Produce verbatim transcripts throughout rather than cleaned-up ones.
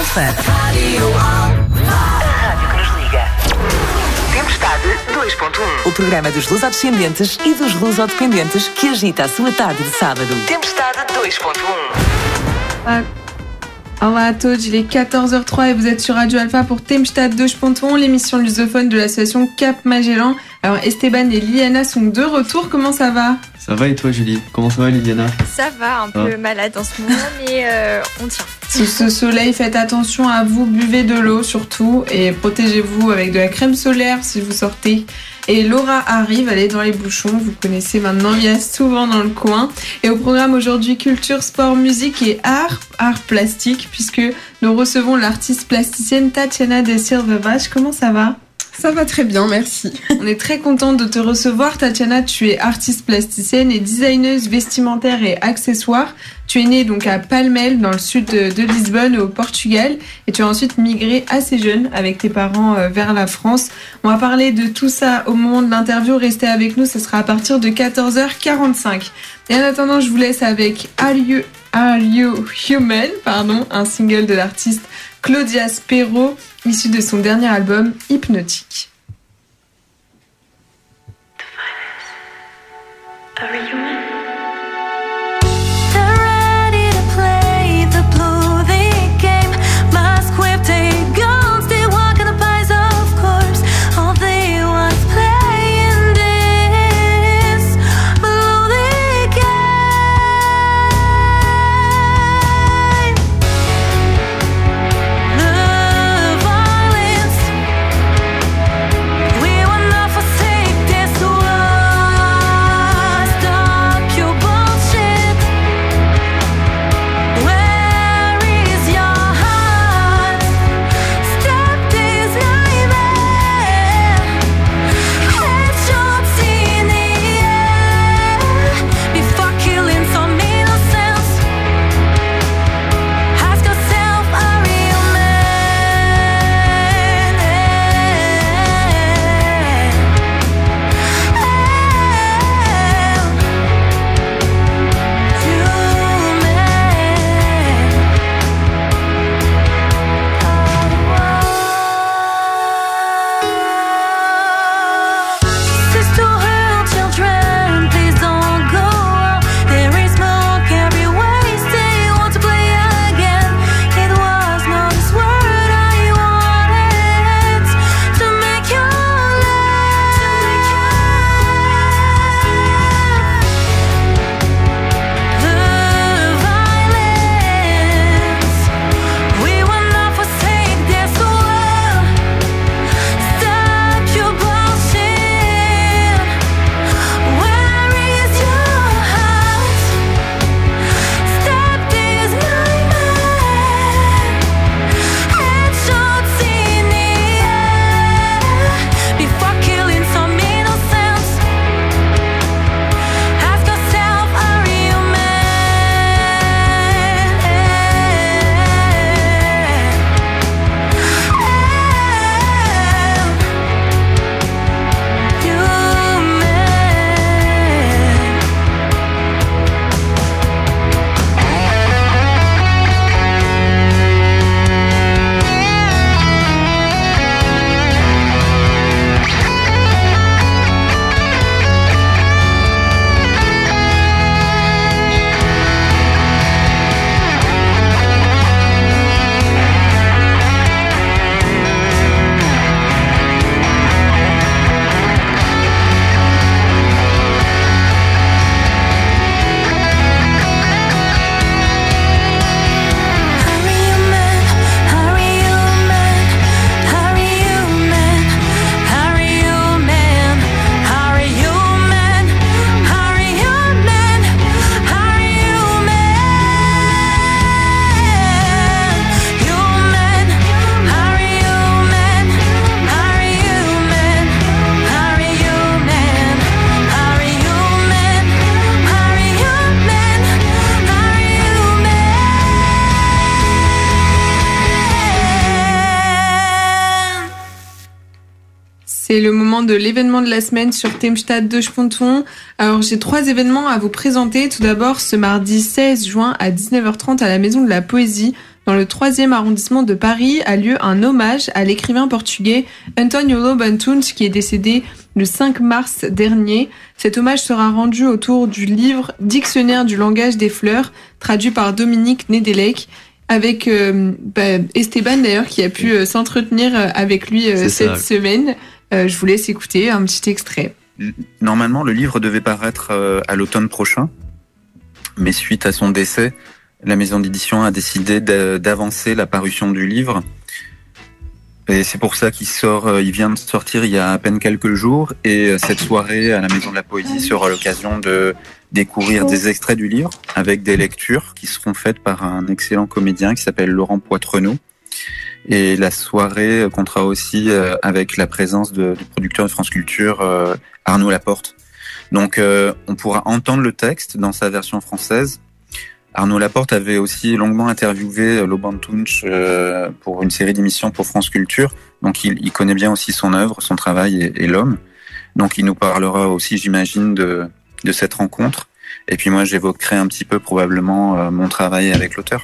Alfa. Rádio Alfa. A rádio que nos liga. Tempestade dois ponto um. O programa dos lusodescendentes e dos lusodependentes que agita a sua tarde de sábado. Tempestade dois ponto um. Ah. Olá a todos, il est quatorze heures trois et vous êtes sur Radio Alpha pour Tempestade dois ponto um, l'émission lusophone de l'association Cap Magellan. Alors Esteban et Liliana sont de retour, comment ça va ? Ça va et toi Julie ? Comment ça va Liliana ? Ça va, un peu ah. malade en ce moment, mais euh, on tient. Sous ce soleil, faites attention à vous, buvez de l'eau surtout et protégez-vous avec de la crème solaire si vous sortez. Et Laura arrive, elle est dans les bouchons, vous connaissez maintenant, il y a souvent dans le coin. Et au programme aujourd'hui, culture, sport, musique et art, art plastique, puisque nous recevons l'artiste plasticienne Tatiana de Silva-Vache. Comment ça va ? Ça va très bien, merci. On est très contente de te recevoir, Tatiana. Tu es artiste plasticienne et designeuse vestimentaire et accessoires. Tu es née donc à Palmel, dans le sud de, de Lisbonne, au Portugal, et tu as ensuite migré assez jeune avec tes parents euh, vers la France. On va parler de tout ça au moment de l'interview. Restez avec nous, ce sera à partir de quatorze heures quarante-cinq. Et en attendant, je vous laisse avec Are You, Are You Human, pardon, un single de l'artiste Claudia Spero, issu de son dernier album Hypnotique. Are you human? C'est le moment de l'événement de la semaine sur Tempestade dois ponto um. Alors j'ai trois événements à vous présenter. Tout d'abord, ce mardi seize juin à dix-neuf heures trente à la Maison de la Poésie, dans le troisième arrondissement de Paris, a lieu un hommage à l'écrivain portugais António Lobo Antunes, qui est décédé le cinq mars dernier. Cet hommage sera rendu autour du livre Dictionnaire du langage des fleurs, traduit par Dominique Nedelec, avec euh, bah, Esteban d'ailleurs, qui a pu euh, s'entretenir avec lui euh, cette ça. semaine. Euh, je vous laisse écouter un petit extrait. Normalement, le livre devait paraître euh, à l'automne prochain, mais suite à son décès, la maison d'édition a décidé d'avancer la parution du livre. Et c'est pour ça qu'il sort, il vient de sortir il y a à peine quelques jours. Et cette soirée à la Maison de la Poésie sera l'occasion de découvrir des extraits du livre avec des lectures qui seront faites par un excellent comédien qui s'appelle Laurent Poitrenaud. Et la soirée comptera aussi avec la présence de, du producteur de France Culture, Arnaud Laporte. Donc on pourra entendre le texte dans sa version française. Arnaud Laporte avait aussi longuement interviewé Lobo Antunes euh, pour une série d'émissions pour France Culture. Donc il, il connaît bien aussi son œuvre, son travail et, et l'homme. Donc il nous parlera aussi, j'imagine, de, de cette rencontre. Et puis moi, j'évoquerai un petit peu probablement euh, mon travail avec l'auteur.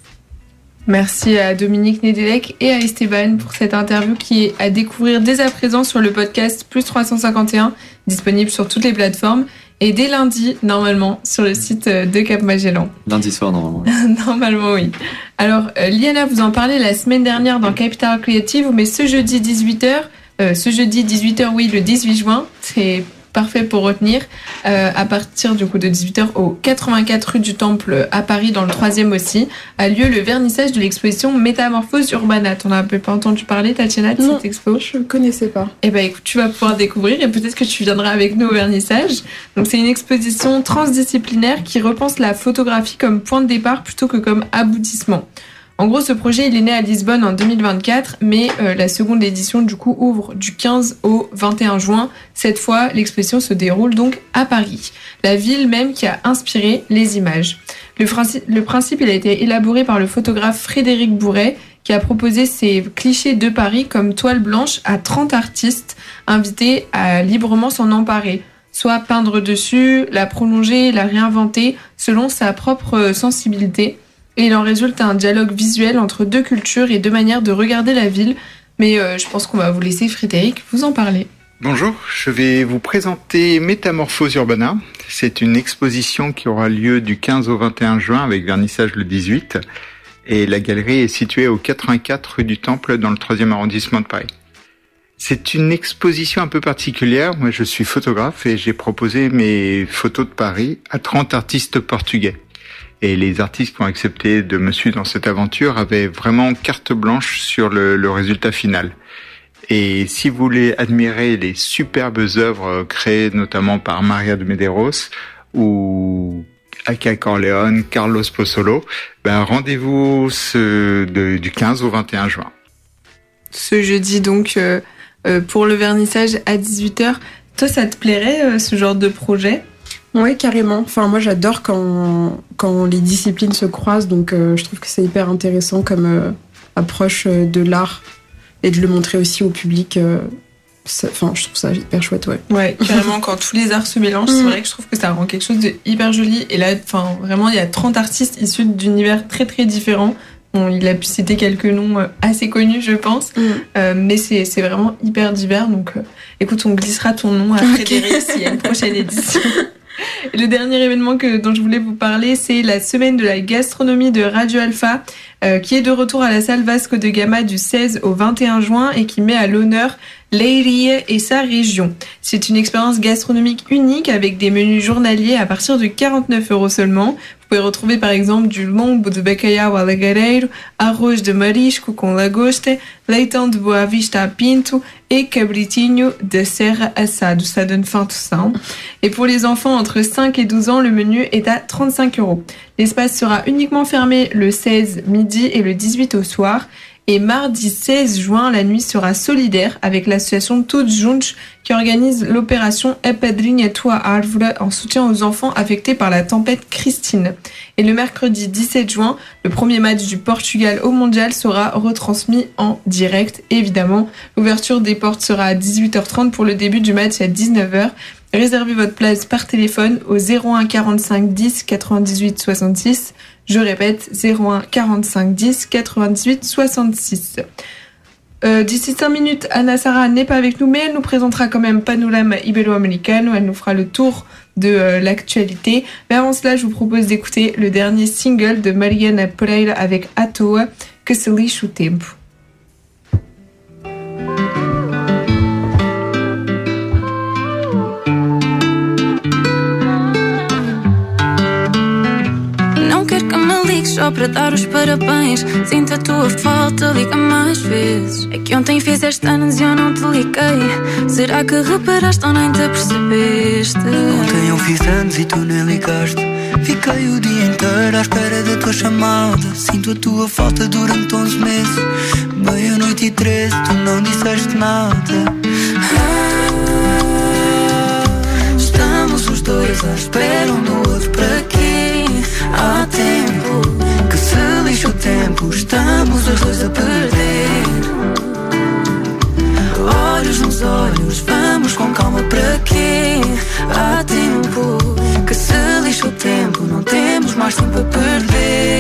Merci à Dominique Nedelec et à Esteban pour cette interview qui est à découvrir dès à présent sur le podcast Plus trois cent cinquante et un, disponible sur toutes les plateformes. Et dès lundi, normalement, sur le site de Cap Magellan. Lundi soir, normalement. Normalement, oui. Alors, euh, Liana, vous en parlez la semaine dernière dans Capital Creative, mais ce jeudi dix-huit heures, euh, ce jeudi dix-huit heures, oui, le dix-huit juin, c'est parfait pour retenir, euh, à partir du coup de dix-huit heures au quatre-vingt-quatre rue du Temple à Paris, dans le troisième aussi, a lieu le vernissage de l'exposition Métamorphose Urbana. T'en as pas entendu parler, Tatiana, de non, cette expo? Je connaissais pas. Eh ben écoute, tu vas pouvoir découvrir et peut-être que tu viendras avec nous au vernissage. Donc c'est une exposition transdisciplinaire qui repense la photographie comme point de départ plutôt que comme aboutissement. En gros, ce projet, il est né à Lisbonne en deux mille vingt-quatre, mais euh, la seconde édition, du coup, ouvre du quinze au vingt et un juin. Cette fois, l'exposition se déroule donc à Paris, la ville même qui a inspiré les images. Le principe, le principe, il a été élaboré par le photographe Frédéric Bourret, qui a proposé ces clichés de Paris comme toile blanche à trente artistes invités à librement s'en emparer, soit peindre dessus, la prolonger, la réinventer selon sa propre sensibilité. Et il en résulte un dialogue visuel entre deux cultures et deux manières de regarder la ville. Mais euh, je pense qu'on va vous laisser, Frédéric, vous en parler. Bonjour, je vais vous présenter Métamorphose Urbana. C'est une exposition qui aura lieu du quinze au vingt et un juin avec vernissage le dix-huit. Et la galerie est située au quatre-vingt-quatre rue du Temple dans le troisième arrondissement de Paris. C'est une exposition un peu particulière. Moi, je suis photographe et j'ai proposé mes photos de Paris à trente artistes portugais. Et les artistes qui ont accepté de me suivre dans cette aventure avaient vraiment carte blanche sur le, le résultat final. Et si vous voulez admirer les superbes œuvres créées notamment par Maria de Medeiros ou Aka Corleone, Carlos Pozzolo, ben rendez-vous ce, de, du quinze au vingt et un juin. Ce jeudi donc euh, euh, pour le vernissage à dix-huit heures. Toi, ça te plairait euh, ce genre de projet ? Ouais, carrément. Enfin, moi, j'adore quand, quand les disciplines se croisent, donc euh, je trouve que c'est hyper intéressant comme euh, approche euh, de l'art et de le montrer aussi au public. Euh, Enfin, je trouve ça hyper chouette, ouais. Ouais, carrément, quand tous les arts se mélangent, c'est vrai que je trouve que ça rend quelque chose de hyper joli. Et là, enfin, vraiment, il y a trente artistes issus d'univers très, très différents. Bon, il a pu citer quelques noms assez connus, je pense. Mm. Euh, mais c'est, c'est vraiment hyper divers. Donc, euh, écoute, on glissera ton nom à Frédéric okay. s'il y a une prochaine édition. Et le dernier événement que, dont je voulais vous parler, c'est la semaine de la gastronomie de Radio Alpha, euh, qui est de retour à la salle Vasco de Gama du seize au vingt et un juin et qui met à l'honneur Leiria et sa région. C'est une expérience gastronomique unique avec des menus journaliers à partir de quarante-neuf euros seulement. Vous pouvez retrouver par exemple du lombo de bacalhau à lagareiro, arroz de marisco com lagosta, leitão de Boa Vista a pinto et cabritinho de serra assado. Ça donne faim tout ça. Hein. Et pour les enfants entre cinq et douze ans, le menu est à trente-cinq euros. L'espace sera uniquement fermé le seize midi et le dix-huit au soir. Et mardi seize juin, la nuit sera solidaire avec l'association Todos Juntos qui organise l'opération Apadrinha Tua Árvore en soutien aux enfants affectés par la tempête Christine. Et le mercredi dix-sept juin, le premier match du Portugal au Mondial sera retransmis en direct. Évidemment, l'ouverture des portes sera à dix-huit heures trente pour le début du match à dix-neuf heures. Réservez votre place par téléphone au zéro un quarante-cinq dix quatre-vingt-dix-huit soixante-six. Je répète, zéro un quarante-cinq dix quatre-vingt-dix-huit soixante-six. Euh, d'ici cinq minutes, Anna Sarah n'est pas avec nous, mais elle nous présentera quand même Panorama Ibero-Americano. Elle nous fera le tour de euh, l'actualité. Mais avant cela, je vous propose d'écouter le dernier single de Mariana Pereira avec À Toa, Que Se Lixe o Tempo. Só para dar os parabéns. Sinto a tua falta, liga mais vezes. É que ontem fizeste anos e eu não te liguei. Será que reparaste ou nem te percebeste? Ontem eu fiz anos e tu nem ligaste. Fiquei o dia inteiro à espera da tua chamada. Sinto a tua falta durante onze meses. Meia-noite e treze, tu não disseste nada. Ah, estamos os dois à espera um do outro. Para quê? Há tempo que se lixa o tempo. Estamos os dois a perder. Olhos nos olhos, vamos com calma. Para quê? Há tempo que se lixa o tempo. Não temos mais tempo a perder.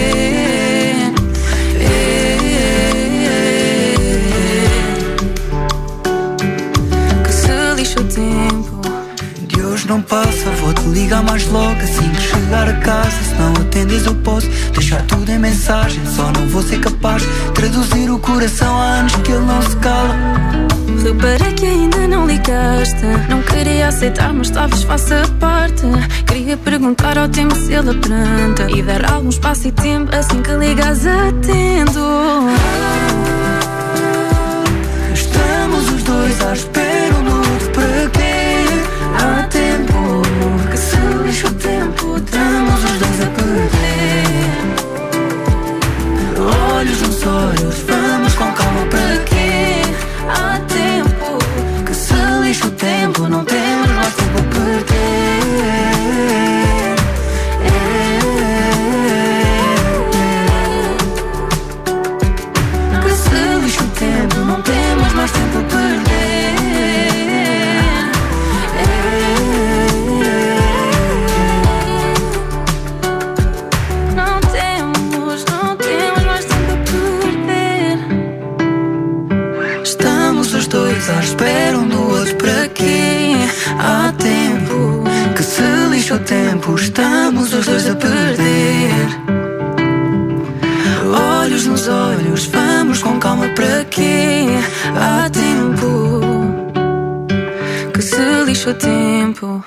Que se lixa o tempo. De hoje não passa, vou-te ligar mais logo assim que chegar a casa. Se não atendes eu posso deixar tudo em mensagem. Só não vou ser capaz de traduzir o coração. Há anos que ele não se cala. Reparei que ainda não ligaste. Não queria aceitar, mas talvez faça parte. Queria perguntar ao tempo se ele apranta e dar algum espaço e tempo assim que ligas atendo. Estamos os dois à espera um do outro. Para quê? Há tempo que se lixa o tempo. Estamos os dois a perder. Olhos nos olhos, vamos com calma. Para quê? Há tempo que se lixa o tempo. Não temos mais tempo a perder. Que se lixa o tempo. Não temos mais tempo a perder. À espera um do outro. Para quê? Há tempo que se lixa o tempo. Estamos os dois a perder. Olhos nos olhos, vamos com calma. Para quê? Há tempo que se lixa o tempo.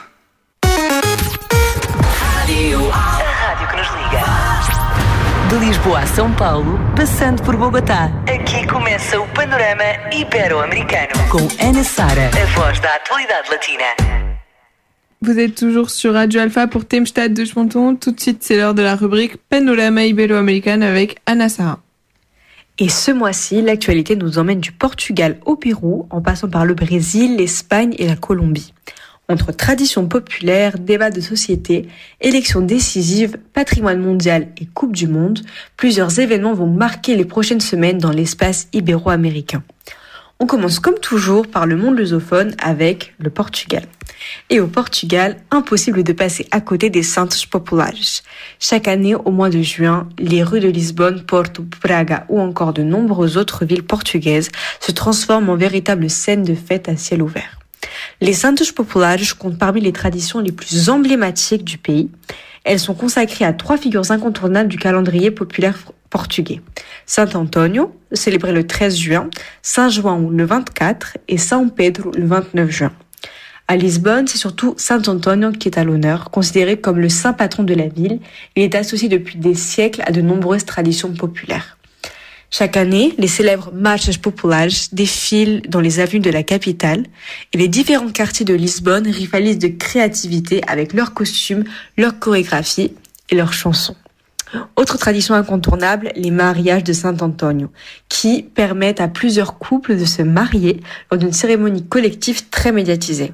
A rádio que nos liga. De Lisboa a São Paulo, passando por Bogotá. Aqui começa o Panorama Ibero-Americano. Com Ana Sara, a voz da atualidade latina. Vous êtes toujours sur Radio Alpha pour Tempestade de Ponton. Tout de suite, c'est l'heure de la rubrique Panorama Ibero-Americano avec Anna Sara. Et ce mois-ci, l'actualité nous emmène du Portugal au Pérou, en passant par le Brésil, l'Espagne et la Colombie. Entre traditions populaires, débats de société, élections décisives, patrimoine mondial et Coupe du Monde, plusieurs événements vont marquer les prochaines semaines dans l'espace ibéro-américain. On commence comme toujours par le monde lusophone avec le Portugal. Et au Portugal, impossible de passer à côté des Santos Populares. Chaque année, au mois de juin, les rues de Lisbonne, Porto, Braga ou encore de nombreuses autres villes portugaises se transforment en véritables scènes de fête à ciel ouvert. Les Santos Populares comptent parmi les traditions les plus emblématiques du pays. Elles sont consacrées à trois figures incontournables du calendrier populaire portugais. Saint Antonio, célébré le treize juin, Saint João le vingt-quatre et Saint Pedro le vingt-neuf juin. À Lisbonne, c'est surtout Saint Antonio qui est à l'honneur, considéré comme le saint patron de la ville. Il est associé depuis des siècles à de nombreuses traditions populaires. Chaque année, les célèbres marchas populares défilent dans les avenues de la capitale et les différents quartiers de Lisbonne rivalisent de créativité avec leurs costumes, leurs chorégraphies et leurs chansons. Autre tradition incontournable, les mariages de Saint Antonio, qui permettent à plusieurs couples de se marier lors d'une cérémonie collective très médiatisée.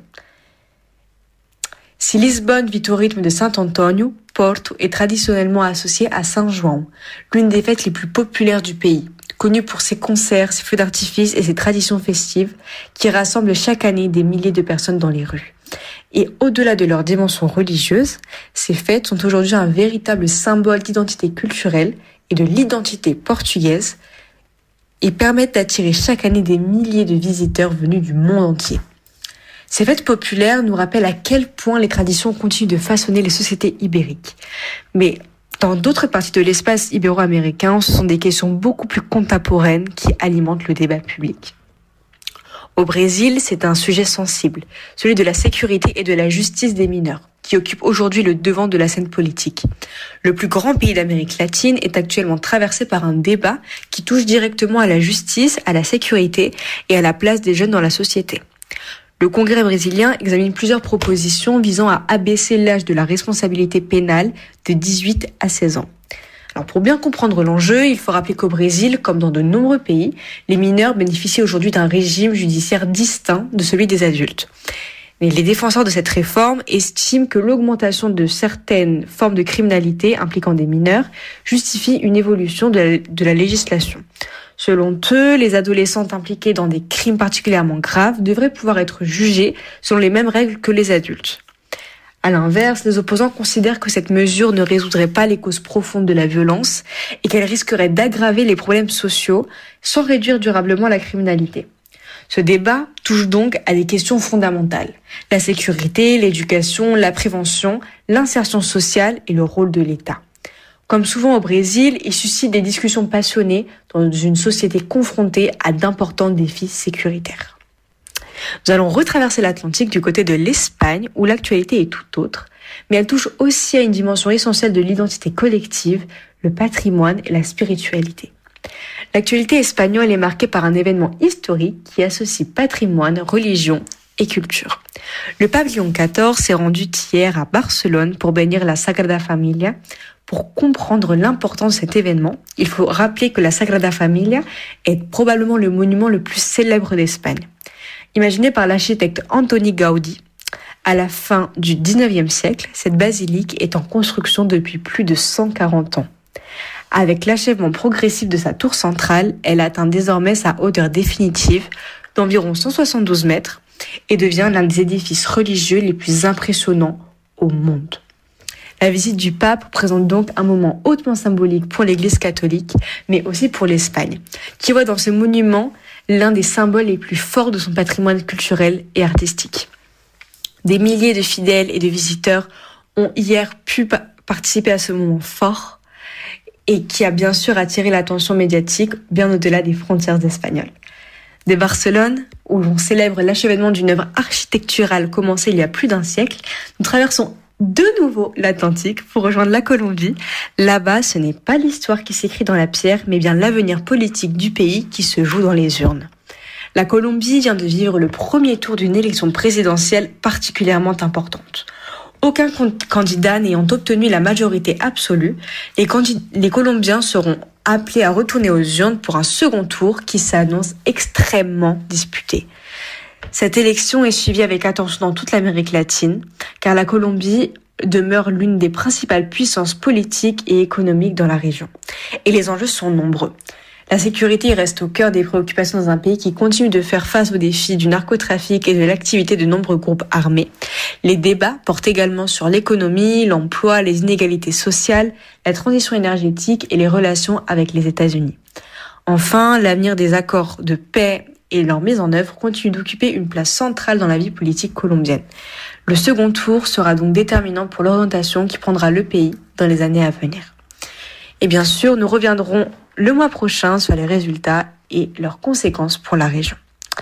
Si Lisbonne vit au rythme de Saint Antonio, Porto est traditionnellement associé à Saint João, l'une des fêtes les plus populaires du pays, connue pour ses concerts, ses feux d'artifice et ses traditions festives qui rassemblent chaque année des milliers de personnes dans les rues. Et au-delà de leur dimension religieuse, ces fêtes sont aujourd'hui un véritable symbole d'identité culturelle et de l'identité portugaise et permettent d'attirer chaque année des milliers de visiteurs venus du monde entier. Ces fêtes populaires nous rappellent à quel point les traditions continuent de façonner les sociétés ibériques. Mais dans d'autres parties de l'espace ibéro-américain, ce sont des questions beaucoup plus contemporaines qui alimentent le débat public. Au Brésil, c'est un sujet sensible, celui de la sécurité et de la justice des mineurs, qui occupe aujourd'hui le devant de la scène politique. Le plus grand pays d'Amérique latine est actuellement traversé par un débat qui touche directement à la justice, à la sécurité et à la place des jeunes dans la société. Le Congrès brésilien examine plusieurs propositions visant à abaisser l'âge de la responsabilité pénale de dix-huit à seize ans. Alors pour bien comprendre l'enjeu, il faut rappeler qu'au Brésil, comme dans de nombreux pays, les mineurs bénéficient aujourd'hui d'un régime judiciaire distinct de celui des adultes. Mais les défenseurs de cette réforme estiment que l'augmentation de certaines formes de criminalité impliquant des mineurs justifie une évolution de la, de la législation. Selon eux, les adolescents impliqués dans des crimes particulièrement graves devraient pouvoir être jugés selon les mêmes règles que les adultes. À l'inverse, les opposants considèrent que cette mesure ne résoudrait pas les causes profondes de la violence et qu'elle risquerait d'aggraver les problèmes sociaux sans réduire durablement la criminalité. Ce débat touche donc à des questions fondamentales. La sécurité, l'éducation, la prévention, l'insertion sociale et le rôle de l'État. Comme souvent au Brésil, il suscite des discussions passionnées dans une société confrontée à d'importants défis sécuritaires. Nous allons retraverser l'Atlantique du côté de l'Espagne, où l'actualité est tout autre, mais elle touche aussi à une dimension essentielle de l'identité collective, le patrimoine et la spiritualité. L'actualité espagnole est marquée par un événement historique qui associe patrimoine, religion et culture. Le pape Léon quatorze s'est rendu hier à Barcelone pour bénir la Sagrada Familia. Pour comprendre l'importance de cet événement, il faut rappeler que la Sagrada Familia est probablement le monument le plus célèbre d'Espagne. Imaginée par l'architecte Antoni Gaudí, à la fin du dix-neuvième siècle, cette basilique est en construction depuis plus de cent quarante ans. Avec l'achèvement progressif de sa tour centrale, elle atteint désormais sa hauteur définitive d'environ cent soixante-douze mètres et devient l'un des édifices religieux les plus impressionnants au monde. La visite du pape présente donc un moment hautement symbolique pour l'Église catholique, mais aussi pour l'Espagne, qui voit dans ce monument l'un des symboles les plus forts de son patrimoine culturel et artistique. Des milliers de fidèles et de visiteurs ont hier pu pa- participer à ce moment fort et qui a bien sûr attiré l'attention médiatique bien au-delà des frontières espagnoles. De Barcelone, où l'on célèbre l'achèvement d'une œuvre architecturale commencée il y a plus d'un siècle, nous traversons de nouveau l'Atlantique pour rejoindre la Colombie. Là-bas, ce n'est pas l'histoire qui s'écrit dans la pierre, mais bien l'avenir politique du pays qui se joue dans les urnes. La Colombie vient de vivre le premier tour d'une élection présidentielle particulièrement importante. Aucun candidat n'ayant obtenu la majorité absolue, les, candid- les Colombiens seront appelés à retourner aux urnes pour un second tour qui s'annonce extrêmement disputé. Cette élection est suivie avec attention dans toute l'Amérique latine, car la Colombie demeure l'une des principales puissances politiques et économiques dans la région. Et les enjeux sont nombreux. La sécurité reste au cœur des préoccupations dans un pays qui continue de faire face aux défis du narcotrafic et de l'activité de nombreux groupes armés. Les débats portent également sur l'économie, l'emploi, les inégalités sociales, la transition énergétique et les relations avec les États-Unis. Enfin, l'avenir des accords de paix et leur mise en œuvre continuent d'occuper une place centrale dans la vie politique colombienne. Le second tour sera donc déterminant pour l'orientation qui prendra le pays dans les années à venir. Et bien sûr, nous reviendrons le mois prochain sur les résultats et leurs conséquences pour la région.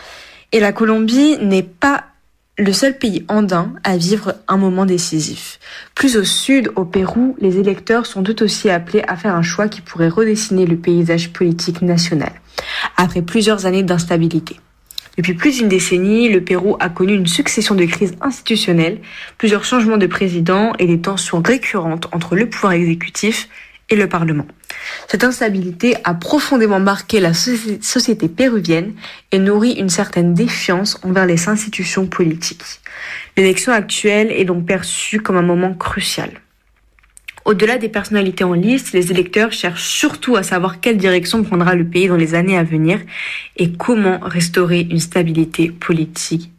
Et la Colombie n'est pas le seul pays andin à vivre un moment décisif. Plus au sud, au Pérou, les électeurs sont tout aussi appelés à faire un choix qui pourrait redessiner le paysage politique national, après plusieurs années d'instabilité. Depuis plus d'une décennie, le Pérou a connu une succession de crises institutionnelles, plusieurs changements de président et des tensions récurrentes entre le pouvoir exécutif et le Parlement. Cette instabilité a profondément marqué la société péruvienne et nourrit une certaine défiance envers les institutions politiques. L'élection actuelle est donc perçue comme un moment crucial. Au-delà des personnalités en lice, les électeurs cherchent surtout à savoir quelle direction prendra le pays dans les années à venir et comment restaurer une stabilité politique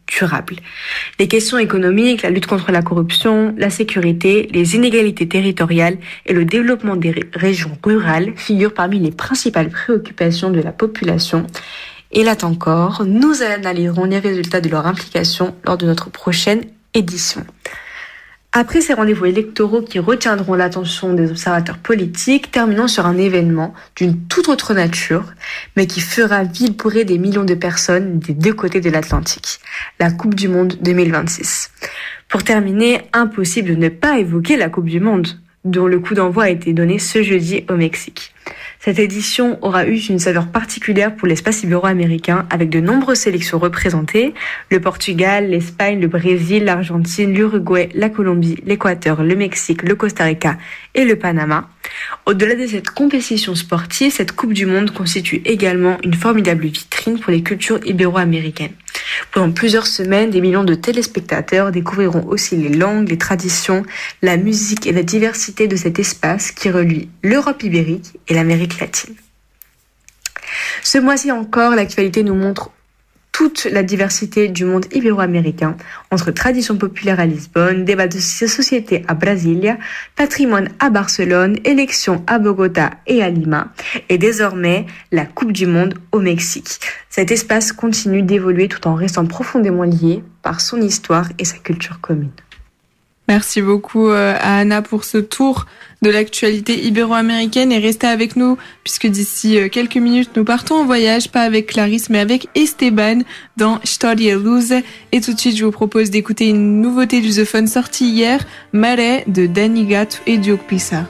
durable. Les questions économiques, la lutte contre la corruption, la sécurité, les inégalités territoriales et le développement des ré- régions rurales figurent parmi les principales préoccupations de la population. Et là encore, nous analyserons les résultats de leur implication lors de notre prochaine édition. Après ces rendez-vous électoraux qui retiendront l'attention des observateurs politiques, terminons sur un événement d'une toute autre nature, mais qui fera vibrer des millions de personnes des deux côtés de l'Atlantique, la Coupe du Monde deux mille vingt-six. Pour terminer, impossible de ne pas évoquer la Coupe du Monde, dont le coup d'envoi a été donné ce jeudi au Mexique. Cette édition aura eu une saveur particulière pour l'espace ibéro-américain avec de nombreuses sélections représentées, le Portugal, l'Espagne, le Brésil, l'Argentine, l'Uruguay, la Colombie, l'Équateur, le Mexique, le Costa Rica et le Panama. Au-delà de cette compétition sportive, cette Coupe du Monde constitue également une formidable vitrine pour les cultures ibéro-américaines. Pendant plusieurs semaines, des millions de téléspectateurs découvriront aussi les langues, les traditions, la musique et la diversité de cet espace qui relie l'Europe ibérique et l'Amérique latine. Ce mois-ci encore, l'actualité nous montre toute la diversité du monde ibéro-américain, entre traditions populaires à Lisbonne, débats de société à Brasilia, patrimoine à Barcelone, élections à Bogota et à Lima, et désormais la Coupe du Monde au Mexique. Cet espace continue d'évoluer tout en restant profondément lié par son histoire et sa culture commune. Merci beaucoup à Anna pour ce tour de l'actualité ibéro-américaine et restez avec nous puisque d'ici quelques minutes nous partons en voyage, pas avec Clarisse mais avec Esteban dans Storia Luz. Et tout de suite je vous propose d'écouter une nouveauté du The Fun sortie hier, Maré de Dani Gatto et Diogo Pissarro.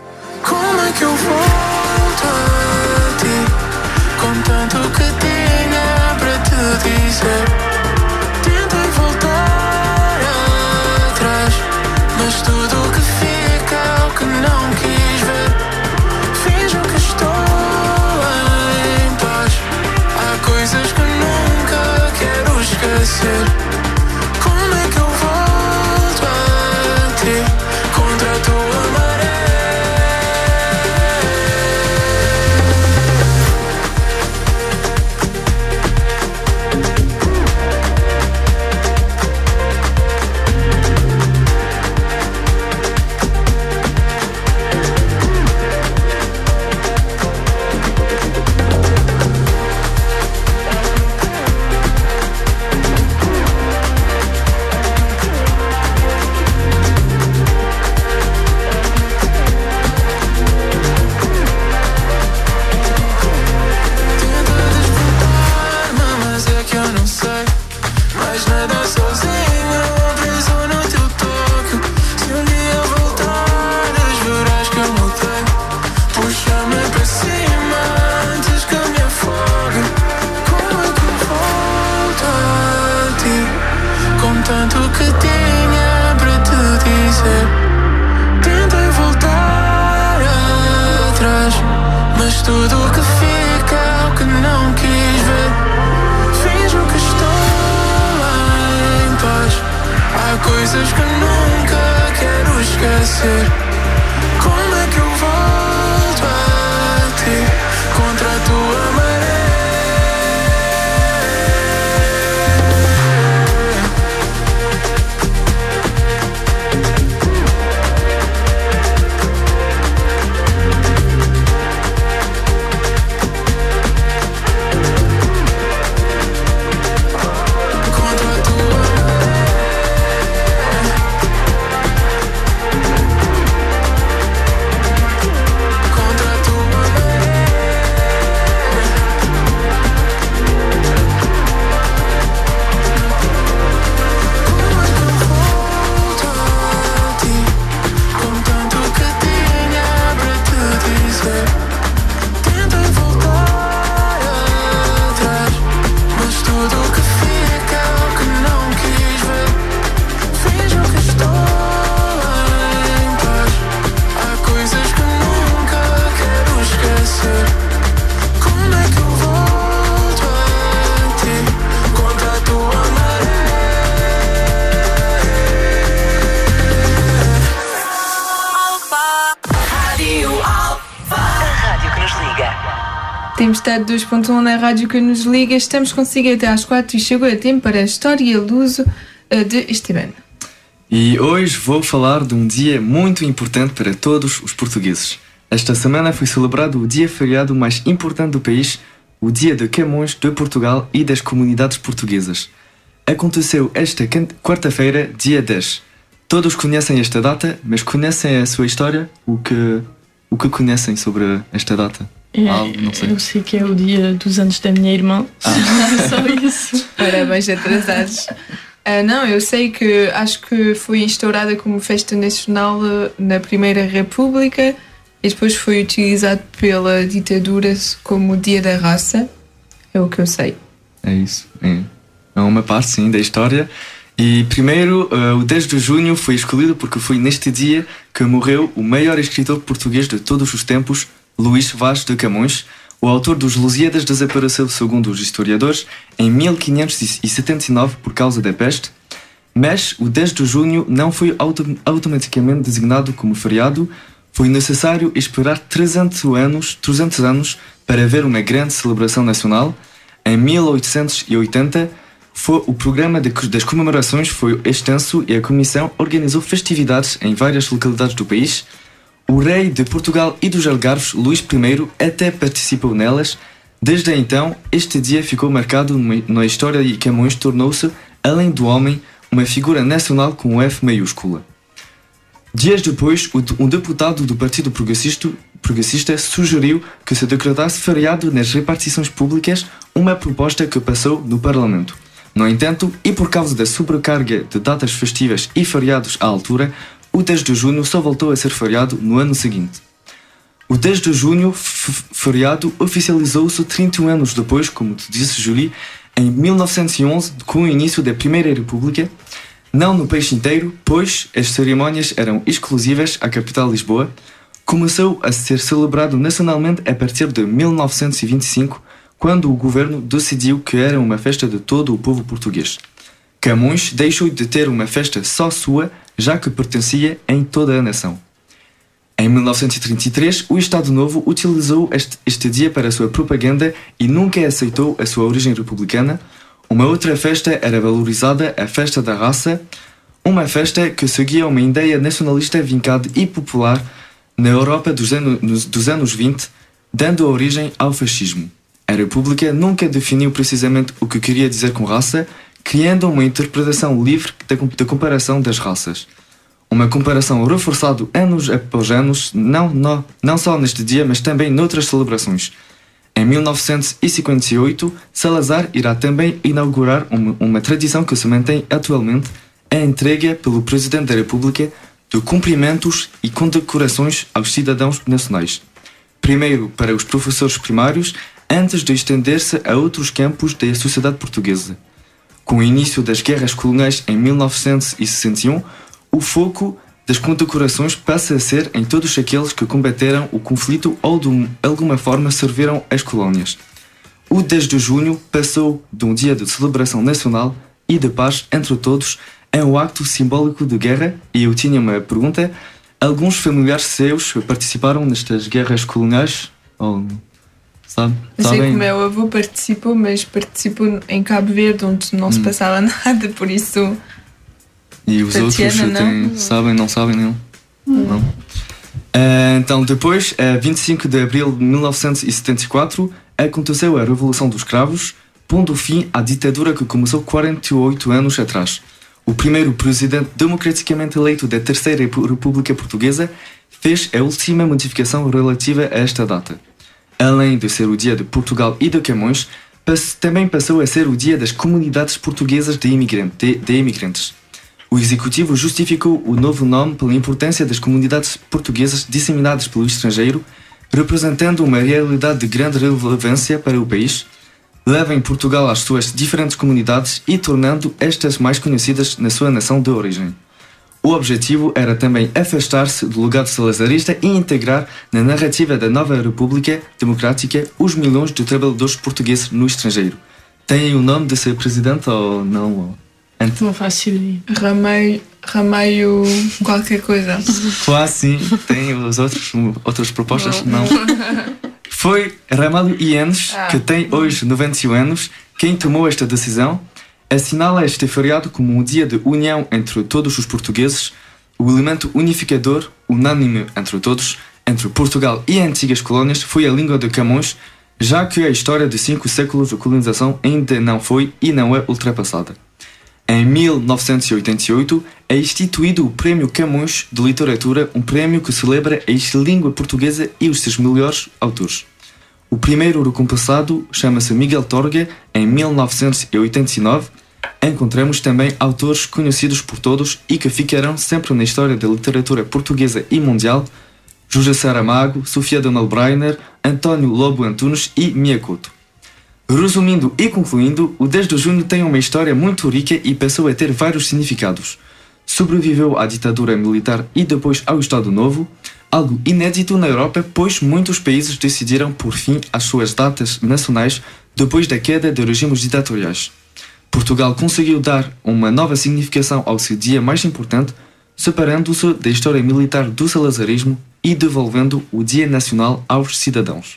Mas tudo o que fica é o que não quis ver. Finjo que estou em paz. Há coisas que nunca quero esquecer. Como é que eu volto a ti contra a tua maré? Tudo o que fica é o que não quis ver. Finjo que estou em paz. Há coisas que nunca quero esquecer. Como é que eu volto a ti contra a tua maré? Tempestade dois ponto um na rádio que nos liga. Estamos consigo até às quatro e chegou a tempo para a história luso de Esteban. E hoje vou falar de um dia muito importante para todos os portugueses. Esta semana foi celebrado o dia feriado mais importante do país, o Dia de Camões de Portugal e das comunidades portuguesas. Aconteceu esta quarta-feira, dia dez. Todos conhecem esta data, mas conhecem a sua história? O que, o que conhecem sobre esta data? É, Algo, não sei. Eu sei que é o dia dos anos da minha irmã. Ah. Só isso. Parabéns atrasados. Uh, não, eu sei que acho que foi instaurada como festa nacional na Primeira República e depois foi utilizado pela ditadura como o Dia da Raça. É o que eu sei. É isso. É, é uma parte, sim, da história. E primeiro, uh, o dez de junho foi escolhido porque foi neste dia que morreu o maior escritor português de todos os tempos, Luís Vaz de Camões. O autor dos Lusíadas desapareceu, segundo os historiadores, em mil quinhentos e setenta e nove por causa da peste. Mas o dez de junho não foi autom- automaticamente designado como feriado. Foi necessário esperar trezentos anos, trezentos anos para haver uma grande celebração nacional. Em mil oitocentos e oitenta, foi, o programa de, das comemorações foi extenso e a Comissão organizou festividades em várias localidades do país. O rei de Portugal e dos Algarves, Luís I, até participou nelas. Desde então, este dia ficou marcado na história e Camões tornou-se, além do homem, uma figura nacional com um F maiúscula. Dias depois, um deputado do Partido Progressista, Progressista sugeriu que se decretasse feriado nas repartições públicas, uma proposta que passou no Parlamento. No entanto, e por causa da sobrecarga de datas festivas e feriados à altura, o dez de junho só voltou a ser feriado no ano seguinte. O dez de junho, f- feriado, oficializou-se trinta e um anos depois, como tu disse, Julie, em mil novecentos e onze, com o início da Primeira República, não no país inteiro, pois as cerimónias eram exclusivas à capital Lisboa. Começou a ser celebrado nacionalmente a partir de mil novecentos e vinte e cinco, quando o governo decidiu que era uma festa de todo o povo português. Camões deixou de ter uma festa só sua, já que pertencia em toda a nação. Em mil novecentos e trinta e três, o Estado Novo utilizou este, este dia para a sua propaganda e nunca aceitou a sua origem republicana. Uma outra festa era valorizada, a Festa da Raça, uma festa que seguia uma ideia nacionalista vincada e popular na Europa dos anos, dos anos vinte, dando origem ao fascismo. A República nunca definiu precisamente o que queria dizer com raça, criando uma interpretação livre da comparação das raças. Uma comparação reforçada anos após anos, não, não, não só neste dia, mas também noutras celebrações. Em mil novecentos e cinquenta e oito, Salazar irá também inaugurar uma, uma tradição que se mantém atualmente, a entrega pelo Presidente da República de cumprimentos e condecorações aos cidadãos nacionais. Primeiro para os professores primários, antes de estender-se a outros campos da sociedade portuguesa. Com o início das guerras coloniais em mil novecentos e sessenta e um, o foco das condecorações passa a ser em todos aqueles que combateram o conflito ou de alguma forma serviram as colónias. O dez de junho passou de um dia de celebração nacional e de paz entre todos a um acto simbólico de guerra, e eu tinha uma pergunta: alguns familiares seus participaram nestas guerras coloniais? Ou, sabe? Eu sei Sabem? que o meu avô participou, mas participou em Cabo Verde, onde não se Hum. passava nada, por isso... E os Tatiana, outros têm, não? sabem, não sabem nenhum? Não. Uh, então, depois, a vinte e cinco de abril de mil novecentos e setenta e quatro, aconteceu a Revolução dos Cravos, pondo fim à ditadura que começou quarenta e oito anos atrás. O primeiro presidente democraticamente eleito da Terceira República Portuguesa fez a última modificação relativa a esta data. Além de ser o dia de Portugal e de Camões, também passou a ser o dia das comunidades portuguesas de, imigrante, de, de imigrantes. O executivo justificou o novo nome pela importância das comunidades portuguesas disseminadas pelo estrangeiro, representando uma realidade de grande relevância para o país, leva em Portugal as suas diferentes comunidades e tornando estas mais conhecidas na sua nação de origem. O objetivo era também afastar-se do legado salazarista e integrar na narrativa da nova República Democrática os milhões de trabalhadores portugueses no estrangeiro. Tem o nome de ser presidente ou não? Não faço ideia. Rameio, Rameio qualquer coisa. Quase sim. Tem os outros, outras propostas? Não. Foi Ramalho Eanes, Ah. que tem hoje noventa e um anos, quem tomou esta decisão. Assinala este feriado como um dia de união entre todos os portugueses, o elemento unificador, unânime entre todos, entre Portugal e antigas colônias, foi a língua de Camões, já que a história de cinco séculos de colonização ainda não foi e não é ultrapassada. Em mil novecentos e oitenta e oito é instituído o Prémio Camões de Literatura, um prémio que celebra a língua portuguesa e os seus melhores autores. O primeiro recompensado chama-se Miguel Torga, em mil novecentos e oitenta e nove. Encontramos também autores conhecidos por todos e que ficarão sempre na história da literatura portuguesa e mundial: José Saramago, Sofia Donald Breiner, António Lobo Antunes e Mia Couto. Resumindo e concluindo, o dez de junho tem uma história muito rica e passou a ter vários significados. Sobreviveu à ditadura militar e depois ao Estado Novo, algo inédito na Europa, pois muitos países decidiram por fim as suas datas nacionais depois da queda de regimes ditatoriais. Portugal conseguiu dar uma nova significação ao seu dia mais importante, separando-se da história militar do salazarismo e devolvendo o Dia Nacional aos cidadãos.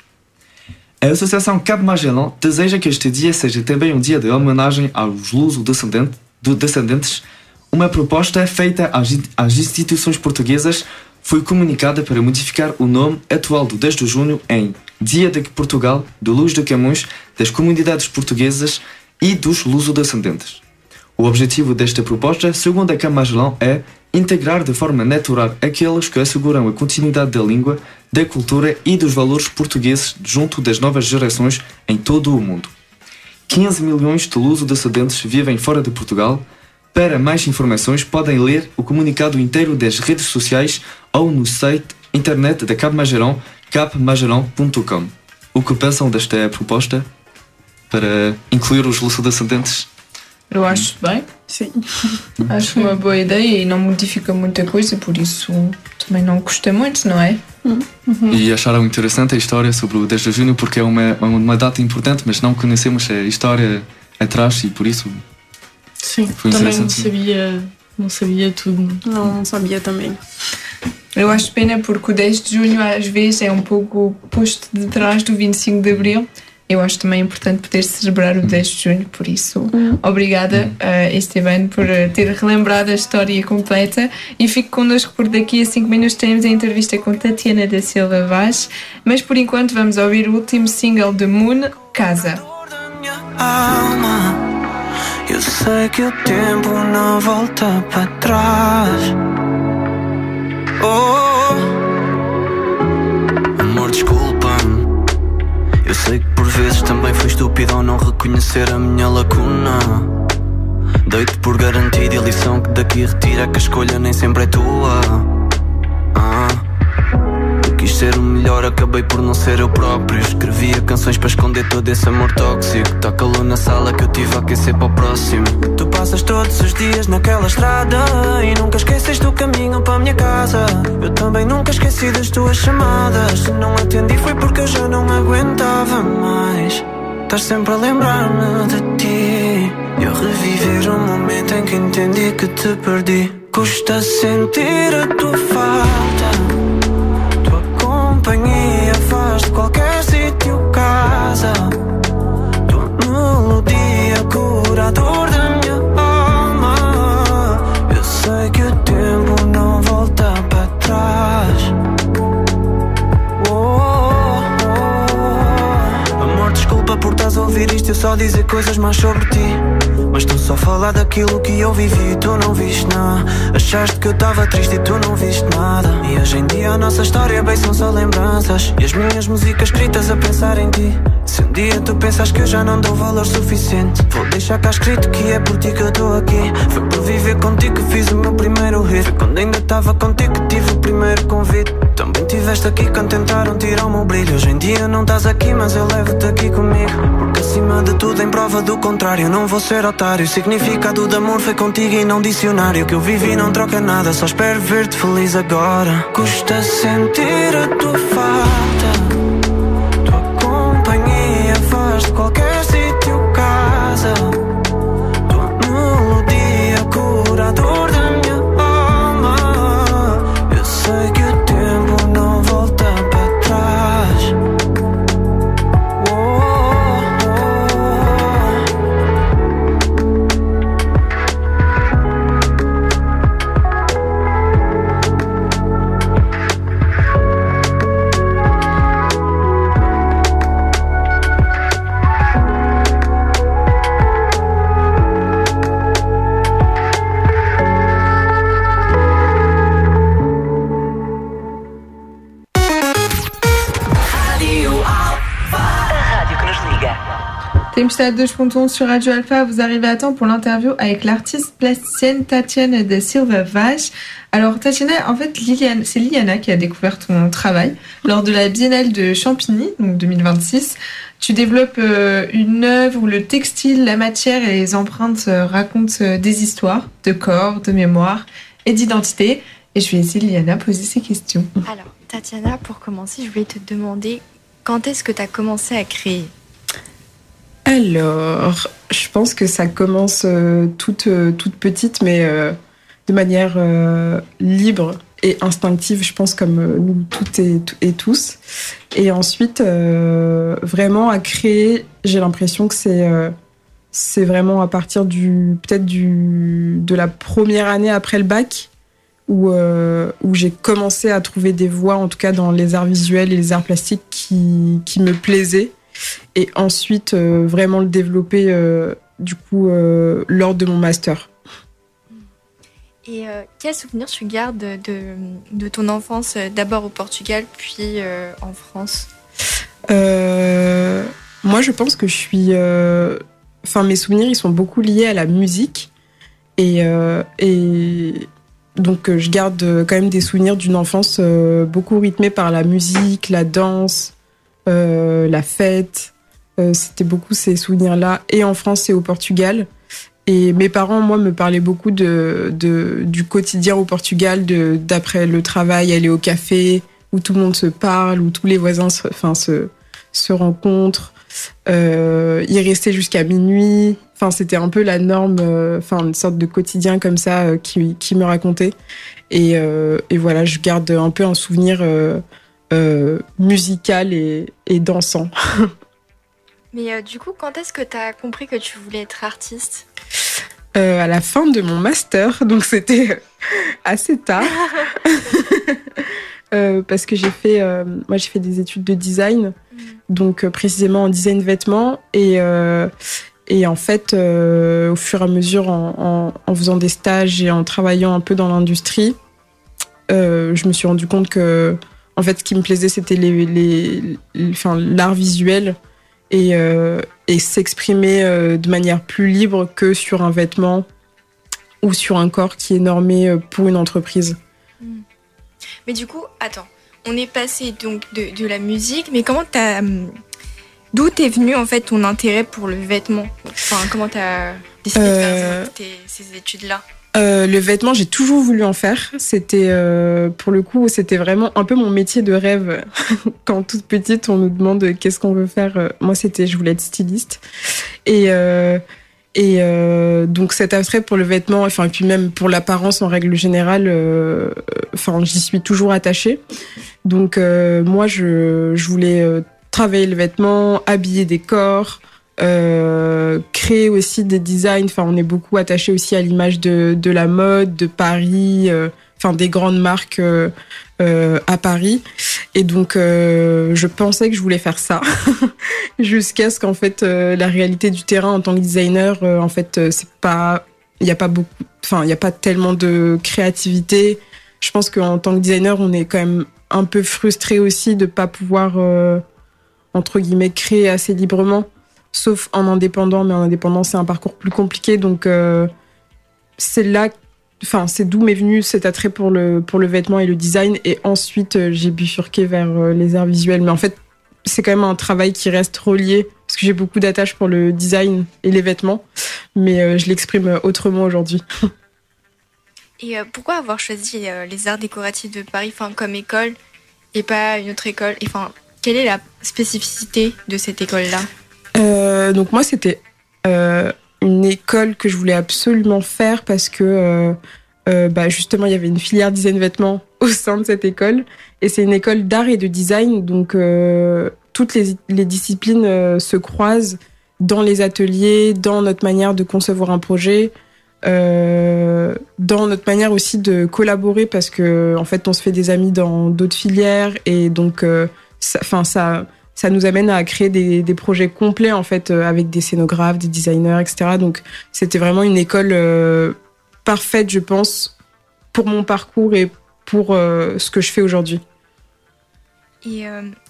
A Associação Cabo Magellan deseja que este dia seja também um dia de homenagem aos luso-descendentes. Uma proposta feita às instituições portuguesas foi comunicada para modificar o nome atual do dez de junho em Dia de Portugal, de Luz de Camões, das comunidades portuguesas e dos luso-descendentes. O objetivo desta proposta, segundo a Cabo Magellan, é integrar de forma natural aqueles que asseguram a continuidade da língua, da cultura e dos valores portugueses junto das novas gerações em todo o mundo. quinze milhões de luso-descendentes vivem fora de Portugal. Para mais informações podem ler o comunicado inteiro das redes sociais ou no site internet da Cabo Magellan, cabo magellan ponto com. O que pensam desta proposta para incluir os luso-descendentes? Eu acho bem. Sim. Acho uma boa ideia e não modifica muita coisa, por isso também não custa muito, não é? Uhum. E acharam interessante a história sobre o dez de junho porque é uma, uma data importante, mas não conhecemos a história atrás e por isso Sim, foi também não interessante. sabia, não sabia tudo. Não, não sabia também. Eu acho pena porque o dez de junho às vezes é um pouco posto de trás do vinte e cinco de abril. Eu acho também importante poder celebrar o dez de junho, por isso uhum. obrigada uh, Esteban por uh, ter relembrado a história completa e fico connosco por daqui a cinco minutos teremos a entrevista com Tatiana da Silva Vaz, mas por enquanto vamos ouvir o último single de Moon, Casa. Alma, eu sei que o tempo não volta para trás. Oh, amor, desculpa-me. Eu sei que por vezes também fui estúpido ao não reconhecer a minha lacuna. Dei-te por garantido e a lição que daqui retira é que a escolha nem sempre é tua. Ah, eu quis ser o melhor, acabei por não ser eu próprio. Escrevia canções para esconder todo esse amor tóxico. Tá calor na sala que eu tive a aquecer para o próximo. Tu passas todos os dias naquela estrada e nunca esqueces do caminho para a minha casa. Eu também nunca esqueci das tuas chamadas. Se não atendi foi porque eu já não aguentava mais. Estás sempre a lembrar-me de ti e eu reviver um momento em que entendi que te perdi. Custa sentir a tua falta, tua companhia faz de qualquer sítio casa. Tua melodia cura a dor da minha alma. Eu sei que o tempo não volta para trás. Oh, oh, oh. Amor, desculpa por estás a ouvir isto, eu só dizer coisas mais sobre ti. Mas tu só falar daquilo que eu vivi e tu não viste nada. Achaste que eu estava triste e tu não viste nada. E hoje em dia a nossa história bem são só lembranças e as minhas músicas escritas a pensar em ti. Se um dia tu pensas que eu já não dou valor suficiente, vou deixar cá escrito que é por ti que eu estou aqui. Foi por viver contigo que fiz o meu primeiro hit. Foi quando ainda estava contigo que tive o primeiro convite. Também estiveste aqui quando tentaram tirar o meu brilho. Hoje em dia não estás aqui mas eu levo-te aqui comigo. Porque acima de tudo em prova do contrário não vou ser otário. O significado de amor foi contigo e não dicionário. Que eu vivi não troca nada, só espero ver-te feliz agora. Custa sentir a tua falta, tua companhia faz de qualquer sítio casa. Tua melodia cura a dor da minha alma. Eu sei que o tempo não volta para trás. Tempestade de Sponton sur Radio Alpha, vous arrivez à temps pour l'interview avec l'artiste plasticienne Tatiana da Silva Vaz. Alors Tatiana, en fait, Liliane, c'est Liliana qui a découvert ton travail lors de la Biennale de Champigny, donc deux mille vingt-six. Tu développes euh, une œuvre où le textile, la matière et les empreintes euh, racontent euh, des histoires de corps, de mémoire et d'identité. Et je vais laisser Liliana poser ses questions. Alors Tatiana, pour commencer, je voulais te demander quand est-ce que tu as commencé à créer ? Alors, je pense que ça commence euh, toute, euh, toute petite, mais euh, de manière euh, libre et instinctive, je pense, comme euh, nous toutes et, et tous. Et ensuite, euh, vraiment à créer, j'ai l'impression que c'est, euh, c'est vraiment à partir du, peut-être du, de la première année après le bac, où, euh, où j'ai commencé à trouver des voies, en tout cas dans les arts visuels et les arts plastiques, qui, qui me plaisaient. Et ensuite, euh, vraiment le développer euh, du coup euh, lors de mon master. Et euh, quel souvenir tu gardes de, de, de ton enfance, euh, d'abord au Portugal, puis euh, en France ? euh, Moi, je pense que je suis... Euh, enfin, mes souvenirs, ils sont beaucoup liés à la musique. Et, euh, et donc, je garde quand même des souvenirs d'une enfance euh, beaucoup rythmée par la musique, la danse... Euh, la fête, euh, c'était beaucoup ces souvenirs-là, et en France et au Portugal. Et mes parents, moi, me parlaient beaucoup de, de, du quotidien au Portugal, de, d'après le travail, aller au café, où tout le monde se parle, où tous les voisins se, enfin, se, se rencontrent, euh, y rester jusqu'à minuit. Enfin, c'était un peu la norme, euh, enfin, une sorte de quotidien comme ça euh, qui, qui me racontait. Et, euh, et voilà, je garde un peu un souvenir... Euh, Euh, musical et, et dansant. Mais euh, du coup, quand est-ce que tu as compris que tu voulais être artiste ? euh, À la fin de mon master, donc c'était assez tard. euh, parce que j'ai fait, euh, moi j'ai fait des études de design, mmh. donc euh, précisément en design vêtements. Et, euh, et en fait, euh, au fur et à mesure, en, en, en faisant des stages et en travaillant un peu dans l'industrie, euh, je me suis rendu compte que en fait, ce qui me plaisait, c'était les, les, les, enfin, l'art visuel et, euh, et s'exprimer euh, de manière plus libre que sur un vêtement ou sur un corps qui est normé pour une entreprise. Mais du coup, attends, on est passé donc de, de la musique, mais comment t'as, d'où t'es venu en fait ton intérêt pour le vêtement ? Enfin, comment t'as décidé euh... de faire tes, ces études-là ? Euh, le vêtement, j'ai toujours voulu en faire. C'était, euh, pour le coup, c'était vraiment un peu mon métier de rêve. Quand toute petite, on nous demande qu'est-ce qu'on veut faire. Moi, c'était, je voulais être styliste. Et, euh, et euh, donc, cet attrait pour le vêtement, enfin, et puis même pour l'apparence en règle générale, euh, enfin, j'y suis toujours attachée. Donc, euh, moi, je, je voulais euh, travailler le vêtement, habiller des corps. Euh, créer aussi des designs, enfin on est beaucoup attaché aussi à l'image de, de la mode, de Paris, euh, enfin des grandes marques euh, euh, à Paris, et donc euh, je pensais que je voulais faire ça jusqu'à ce qu'en fait euh, la réalité du terrain en tant que designer, euh, en fait euh, c'est pas, il y a pas beaucoup, enfin il y a pas tellement de créativité. Je pense qu'en tant que designer on est quand même un peu frustré aussi de pas pouvoir euh, entre guillemets créer assez librement. Sauf en indépendant, mais en indépendant, c'est un parcours plus compliqué. Donc, euh, c'est là, enfin, c'est d'où m'est venu cet attrait pour le, pour le vêtement et le design. Et ensuite, euh, j'ai bifurqué vers euh, les arts visuels. Mais en fait, c'est quand même un travail qui reste relié, parce que j'ai beaucoup d'attaches pour le design et les vêtements. Mais euh, je l'exprime autrement aujourd'hui. Et euh, pourquoi avoir choisi euh, les arts décoratifs de Paris, enfin, comme école, et pas une autre école ? Et, enfin, quelle est la spécificité de cette école-là ? Euh, donc moi, c'était euh, une école que je voulais absolument faire parce que euh, euh, bah, justement, il y avait une filière design vêtements au sein de cette école. Et c'est une école d'art et de design, donc euh, toutes les, les disciplines euh, se croisent dans les ateliers, dans notre manière de concevoir un projet, euh, dans notre manière aussi de collaborer parce que en fait, on se fait des amis dans d'autres filières et donc, euh, ça, enfin ça. Ça nous amène à créer des, des projets complets en fait euh, avec des scénographes, des designers, et cetera. Donc c'était vraiment une école euh, parfaite, je pense, pour mon parcours et pour euh, ce que je fais aujourd'hui. Et euh,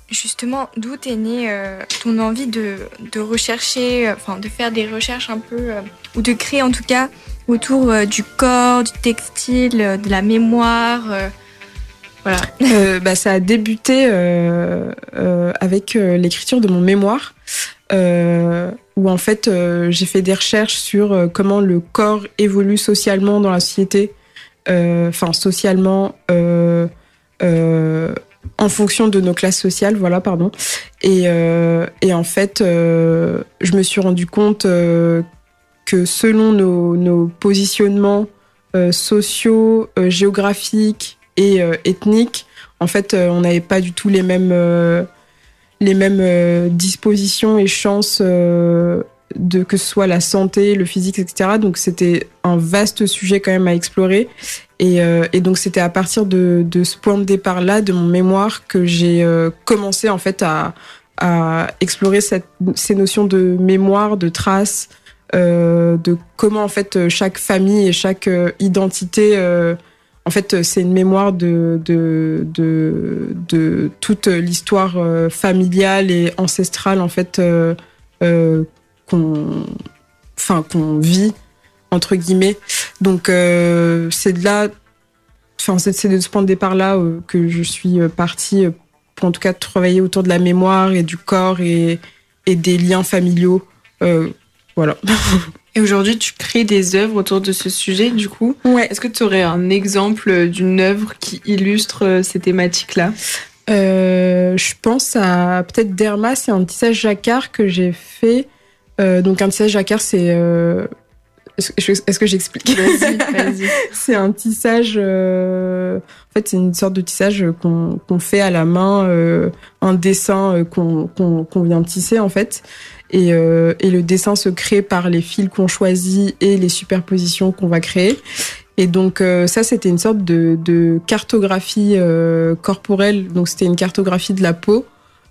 justement, d'où t'es née euh, ton envie de, de rechercher, enfin, euh, de faire des recherches un peu, euh, ou de créer en tout cas, autour euh, du corps, du textile, euh, de la mémoire euh, voilà. Euh, bah, ça a débuté euh, euh, avec euh, l'écriture de mon mémoire, euh, où en fait euh, j'ai fait des recherches sur euh, comment le corps évolue socialement dans la société, enfin euh, socialement euh, euh, en fonction de nos classes sociales, voilà, pardon. Et, euh, et en fait, euh, je me suis rendu compte euh, que selon nos, nos positionnements euh, sociaux, euh, géographiques et euh, ethniques, en fait, euh, on n'avait pas du tout les mêmes, euh, les mêmes euh, dispositions et chances euh, de que ce soit la santé, le physique, et cetera. Donc c'était un vaste sujet quand même à explorer. Et, euh, et donc c'était à partir de, de ce point de départ-là, de mon mémoire, que j'ai euh, commencé en fait à, à explorer cette, ces notions de mémoire, de traces, euh, de comment en fait chaque famille et chaque euh, identité, euh, en fait c'est une mémoire de de de, de toute l'histoire euh, familiale et ancestrale en fait euh, euh, qu'on, enfin qu'on vit entre guillemets. Donc euh, c'est de là, enfin c'est, c'est de ce point de départ là euh, que je suis partie pour en tout cas travailler autour de la mémoire et du corps et et des liens familiaux. Euh, voilà. Et aujourd'hui, tu crées des œuvres autour de ce sujet, du coup. Ouais. Est-ce que tu aurais un exemple d'une œuvre qui illustre ces thématiques-là ? euh, Je pense à peut-être Derma, c'est un tissage jacquard que j'ai fait. Euh, donc un tissage jacquard, c'est... Euh... Est-ce que, est-ce que j'explique ? Vas-y, vas-y. C'est un tissage... Euh... En fait, c'est une sorte de tissage qu'on, qu'on fait à la main, euh, un dessin qu'on, qu'on, qu'on vient tisser, en fait. Et, euh, et le dessin se crée par les fils qu'on choisit et les superpositions qu'on va créer. Et donc euh, ça, c'était une sorte de, de cartographie euh, corporelle. Donc c'était une cartographie de la peau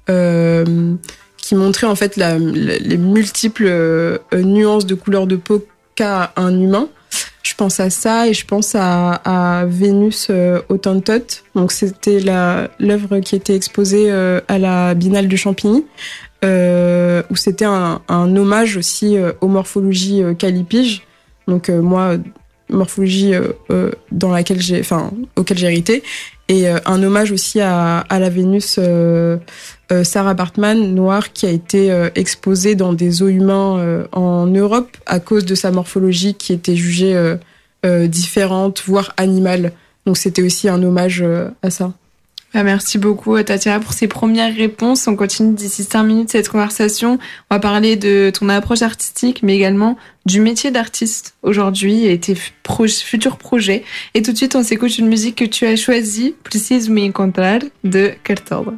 euh, qui montrait en fait la, la, les multiples euh, nuances de couleur de peau qu'a un humain. Je pense à ça et je pense à, à Vénus euh, Hottentote. Donc c'était la, l'œuvre qui était exposée euh, à la Biennale de Champigny. Euh, où c'était un, un hommage aussi euh, aux morphologies euh, calipige. Donc euh, moi, morphologie euh, euh, dans laquelle j'ai, enfin, auquel j'ai hérité, et euh, un hommage aussi à, à la Vénus euh, euh, Sarah Bartman noire qui a été euh, exposée dans des os humains euh, en Europe à cause de sa morphologie qui était jugée euh, euh, différente, voire animale. Donc c'était aussi un hommage euh, à ça. Merci beaucoup Tatiana pour ces premières réponses. On continue d'ici cinq minutes cette conversation. On va parler de ton approche artistique, mais également du métier d'artiste aujourd'hui et tes pro- futurs projets. Et tout de suite, on s'écoute une musique que tu as choisie, Preciso Me Encontrar, de Cartola.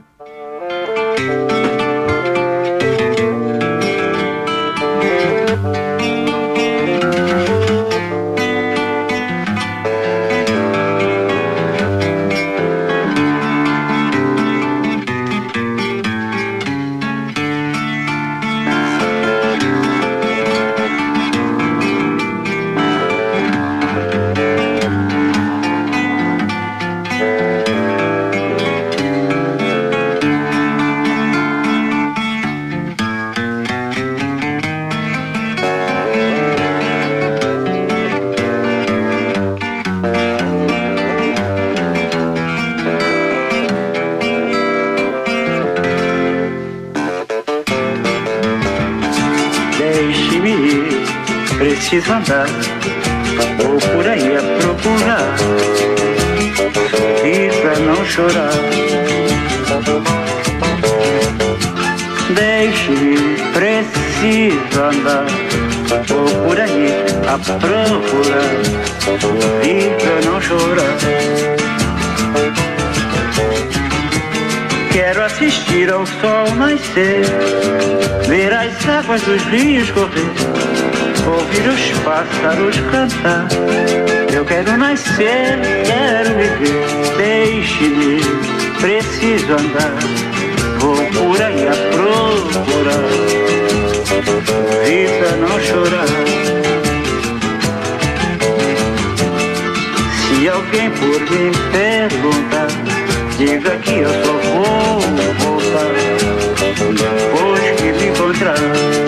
Preciso andar, vou por aí a procurar, sorrir pra não chorar. Deixe-me, preciso andar, vou por aí a procurar, sorrir pra não chorar. Quero assistir ao sol nascer, ver as águas dos rios correr, ouvir os pássaros cantar. Eu quero nascer, quero viver. Deixe-me, preciso andar, vou por aí a procurar, ouvir pra não chorar. Se alguém por me perguntar, diga que eu só vou voltar depois que me encontrar.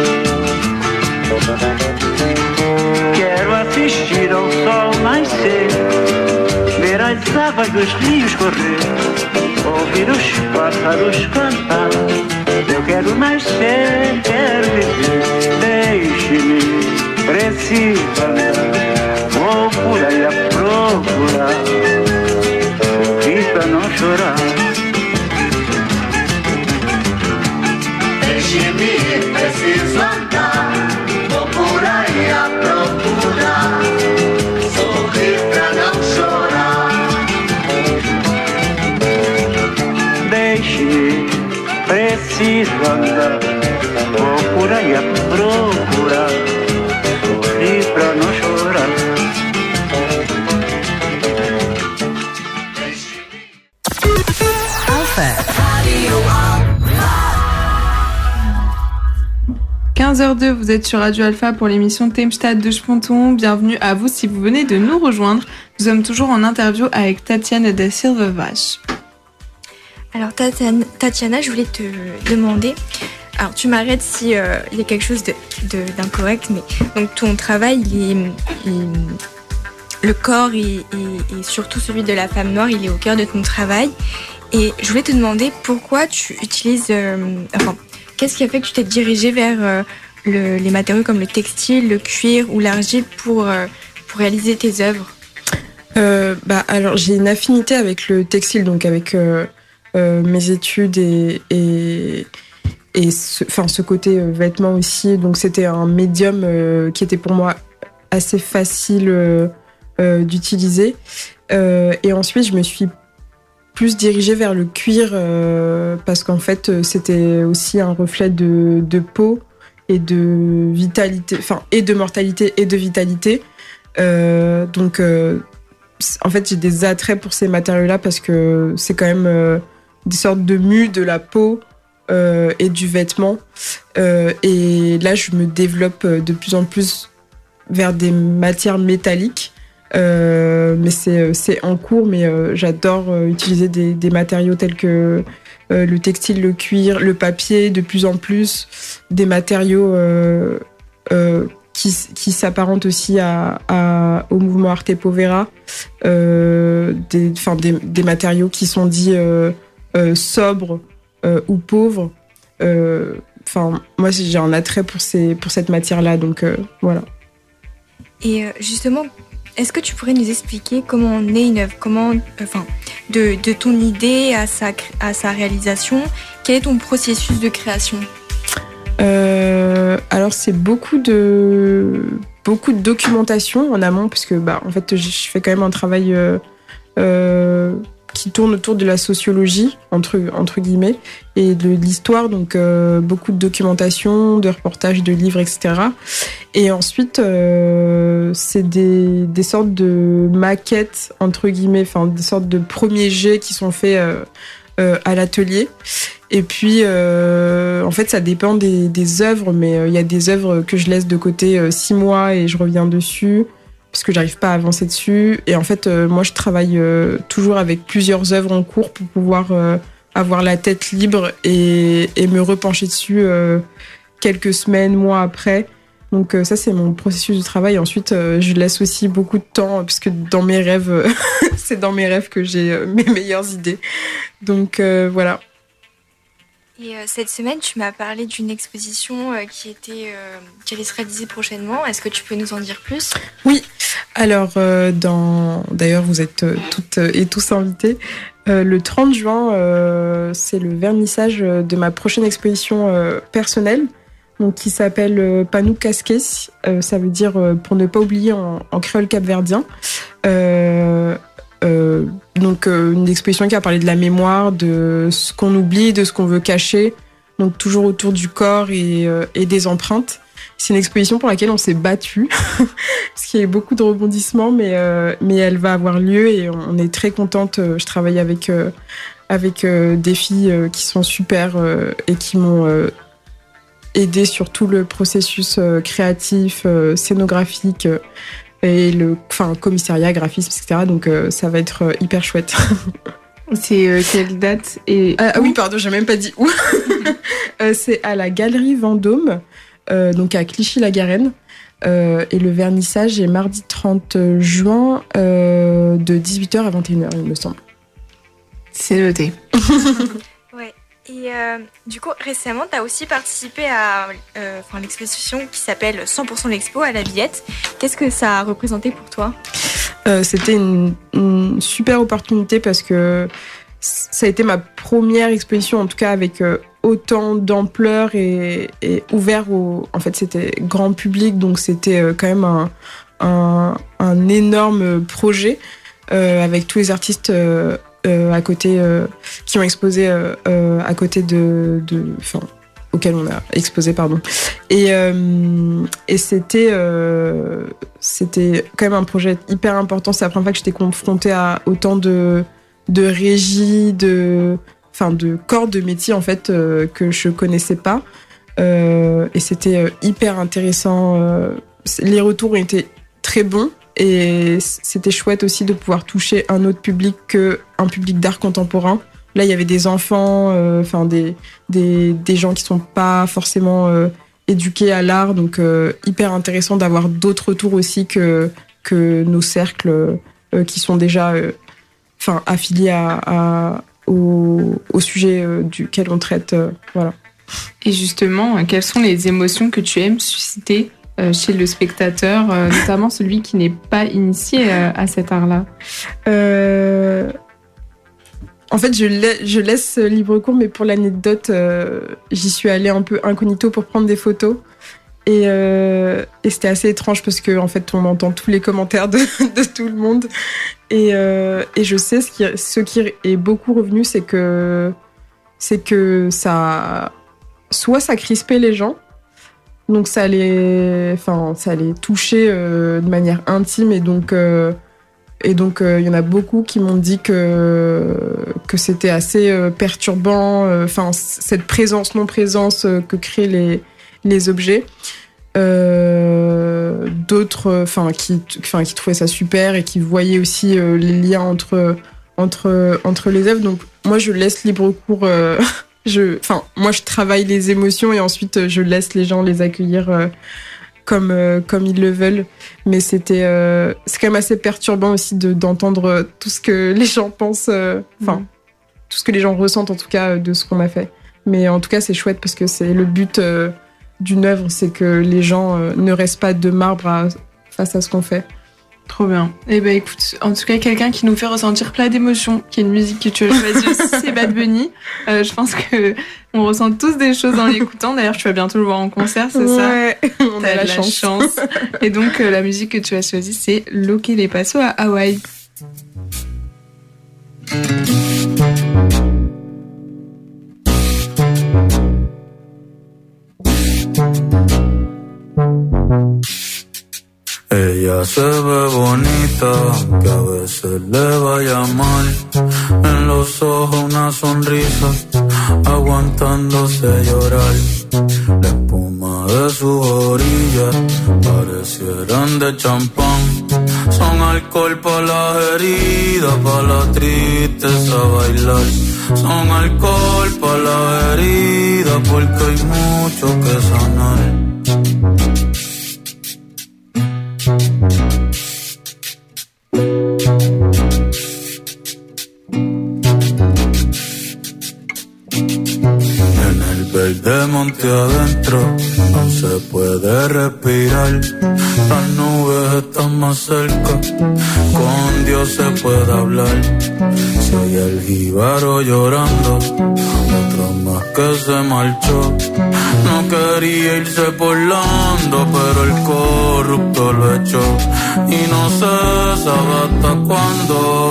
Quero assistir ao sol nascer, ver as águas dos rios correr, ouvir os pássaros cantar. Eu quero nascer, quero viver, deixe-me, preciso andar. Vou por aí a procurar, sorrir pra não chorar. Deixe-me, preciso andar. Vou por aí a procurar, sorrir pra não chorar. Deixe-me, preciso andar. Vou por aí a procurar, sorrir pra não chorar. quinze heures deux, vous êtes sur Radio Alpha pour l'émission Theemstad de Sponton. Bienvenue à vous si vous venez de nous rejoindre. Nous sommes toujours en interview avec Tatiana da Silva Vaz. Alors Tatiana, je voulais te demander, alors tu m'arrêtes si euh, il y a quelque chose de, de, d'incorrect, mais donc ton travail, il est, il, le corps et, et, et surtout celui de la femme noire, il est au cœur de ton travail. Et je voulais te demander pourquoi tu utilises, euh, enfin, qu'est-ce qui a fait que tu t'es dirigée vers euh, le, les matériaux comme le textile, le cuir ou l'argile pour, euh, pour réaliser tes œuvres? euh, bah, Alors, j'ai une affinité avec le textile, donc avec euh, euh, mes études et, et, et ce, enfin, ce côté euh, vêtements aussi. Donc, c'était un médium euh, qui était pour moi assez facile euh, euh, d'utiliser. Euh, et ensuite, je me suis plus dirigée vers le cuir euh, parce qu'en fait c'était aussi un reflet de, de peau et de vitalité, enfin et de mortalité et de vitalité. Euh, donc euh, en fait j'ai des attraits pour ces matériaux-là parce que c'est quand même euh, des sortes de mues de la peau euh, et du vêtement. Euh, et là je me développe de plus en plus vers des matières métalliques. Euh, mais c'est, c'est en cours, mais euh, j'adore euh, utiliser des, des matériaux tels que euh, le textile, le cuir, le papier, de plus en plus, des matériaux euh, euh, qui, qui s'apparentent aussi à, à, au mouvement Arte Povera, euh, des, enfin, des, des matériaux qui sont dits euh, euh, sobres euh, ou pauvres. Euh, enfin, moi j'ai un attrait pour, ces, pour cette matière-là, donc euh, voilà. Et euh, justement, est-ce que tu pourrais nous expliquer comment on est une œuvre, comment, enfin, de, de ton idée à sa, à sa réalisation, quel est ton processus de création? euh, Alors c'est beaucoup de beaucoup de documentation en amont parce que bah en fait je fais quand même un travail euh, euh, qui tourne autour de la sociologie entre entre guillemets et de l'histoire, donc euh, beaucoup de documentation, de reportages, de livres, et cetera. Et ensuite euh, c'est des des sortes de maquettes entre guillemets, enfin des sortes de premiers jets qui sont faits euh, euh, à l'atelier. Et puis euh, en fait ça dépend des des œuvres, mais il euh, y a des œuvres que je laisse de côté euh, six mois et je reviens dessus parce que j'arrive pas à avancer dessus. Et en fait, euh, moi, je travaille euh, toujours avec plusieurs œuvres en cours pour pouvoir euh, avoir la tête libre et, et me repencher dessus euh, quelques semaines, mois après. Donc euh, ça, c'est mon processus de travail. Ensuite, euh, je laisse aussi beaucoup de temps parce que dans mes rêves, euh, c'est dans mes rêves que j'ai euh, mes meilleures idées. Donc euh, voilà. Et euh, cette semaine, tu m'as parlé d'une exposition euh, qui était, euh, qui allait se réaliser prochainement. Est-ce que tu peux nous en dire plus? Oui. Alors, euh, dans... d'ailleurs, vous êtes euh, toutes et tous invités. Euh, le trente juin, euh, c'est le vernissage de ma prochaine exposition euh, personnelle, donc qui s'appelle euh, Panou Casques. Euh, ça veut dire euh, pour ne pas oublier en, en créole capverdien. Euh, Euh, donc euh, une exposition qui a parlé de la mémoire, de ce qu'on oublie, de ce qu'on veut cacher, donc toujours autour du corps et, euh, et des empreintes. C'est une exposition pour laquelle on s'est battu parce qu'il y a eu beaucoup de rebondissements, mais euh, mais elle va avoir lieu et on est très contente. Je travaille avec euh, avec euh, des filles euh, qui sont super euh, et qui m'ont euh, aidé sur tout le processus euh, créatif, euh, scénographique. Euh, et le enfin, commissariat, graphisme, et cetera. Donc euh, ça va être hyper chouette. C'est euh, quelle date et Ah ah oui, pardon, j'ai même pas dit où. Euh, c'est à la Galerie Vendôme, euh, donc à Clichy-la-Garenne. Euh, et le vernissage est mardi trente juin euh, de dix-huit heures à vingt et une heures, il me semble. C'est noté. Ouais. Et euh, du coup, récemment, tu as aussi participé à euh, enfin, l'exposition qui s'appelle cent pour cent l'Expo à la Villette. Qu'est-ce que ça a représenté pour toi ? Euh, c'était une, une super opportunité parce que ça a été ma première exposition, en tout cas avec euh, autant d'ampleur et, et ouvert au... En fait, c'était grand public, donc c'était euh, quand même un, un, un énorme projet euh, avec tous les artistes euh, euh, à côté, euh, qui ont exposé euh, euh, à côté de... de enfin, auquel on a exposé, pardon. Et, euh, et c'était, euh, c'était quand même un projet hyper important. C'est la première fois que j'étais confrontée à autant de, de régies, de, enfin, de corps de métier, en fait, euh, que je connaissais pas. Euh, et c'était hyper intéressant. Euh, les retours ont été très bons. Et c'était chouette aussi de pouvoir toucher un autre public qu'un public d'art contemporain. Là, il y avait des enfants, enfin euh, des, des, des gens qui sont pas forcément euh, éduqués à l'art, donc euh, hyper intéressant d'avoir d'autres retours aussi que, que nos cercles euh, qui sont déjà enfin, euh, affiliés à, à, au, au sujet euh, duquel on traite. Euh, voilà. Et justement, quelles sont les émotions que tu aimes susciter euh, chez le spectateur, euh, notamment celui qui n'est pas initié euh, à cet art-là ? euh... En fait, je, la- je laisse libre cours, mais pour l'anecdote, euh, j'y suis allée un peu incognito pour prendre des photos. Et, euh, et c'était assez étrange parce que en fait, on entend tous les commentaires de, de tout le monde. Et, euh, et je sais, ce qui, ce qui est beaucoup revenu, c'est que, c'est que ça... Soit ça crispait les gens, donc ça allait, enfin, ça allait toucher euh, de manière intime, et donc... Euh, Et donc, il euh, y en a beaucoup qui m'ont dit que, que c'était assez euh, perturbant, enfin, euh, cette présence-non-présence euh, que créent les, les objets. Euh, d'autres, enfin, qui, enfin, qui trouvaient ça super et qui voyaient aussi euh, les liens entre, entre, entre les œuvres. Donc, moi, je laisse libre cours. Euh, je, enfin, moi, je travaille les émotions et ensuite, je laisse les gens les accueillir euh, comme, euh, comme ils le veulent. Mais c'était, euh, c'est quand même assez perturbant aussi de, d'entendre tout ce que les gens pensent, enfin, euh, mmh. tout ce que les gens ressentent en tout cas de ce qu'on a fait. Mais en tout cas, c'est chouette parce que c'est le but euh, d'une œuvre, c'est que les gens euh, ne restent pas de marbre à, face à ce qu'on fait. Trop bien. Eh ben écoute, en tout cas, quelqu'un qui nous fait ressentir plein d'émotions, qui est une musique que tu as choisie aussi, c'est Bad Bunny. Euh, je pense que on ressent tous des choses en l'écoutant. D'ailleurs, tu vas bientôt le voir en concert, c'est ouais, ça ? On T'as a la, la chance. chance. Et donc, euh, la musique que tu as choisie, c'est Lo que le pasó à Hawaï. Ella se ve bonita, que a veces le vaya mal. En los ojos una sonrisa, aguantándose llorar. La espuma de sus orillas parecieran de champán. Son alcohol para las heridas, para la tristeza bailar. Son alcohol para las heridas, porque hay mucho que sanar. En el verde monte adentro no se puede respirar. Las nubes están más cerca, con Dios se puede hablar. Si hay el jíbaro llorando, otro más que se marchó. No quería irse por Lando, pero el corrupto lo echó. Y no se sabe hasta cuándo.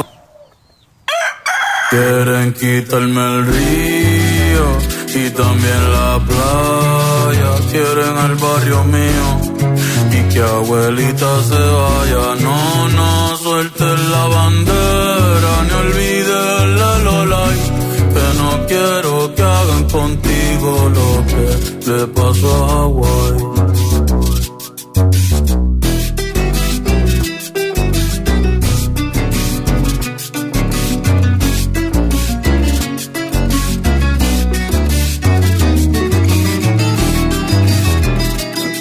Quieren quitarme el río y también la playa. Quieren el barrio mío y que abuelita se vaya. No, no suelten la bandera ni olviden la lolay. Que no quiero que hagan contigo lo que le pasó a Hawái.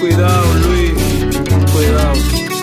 cuidado, Luis, cuidado.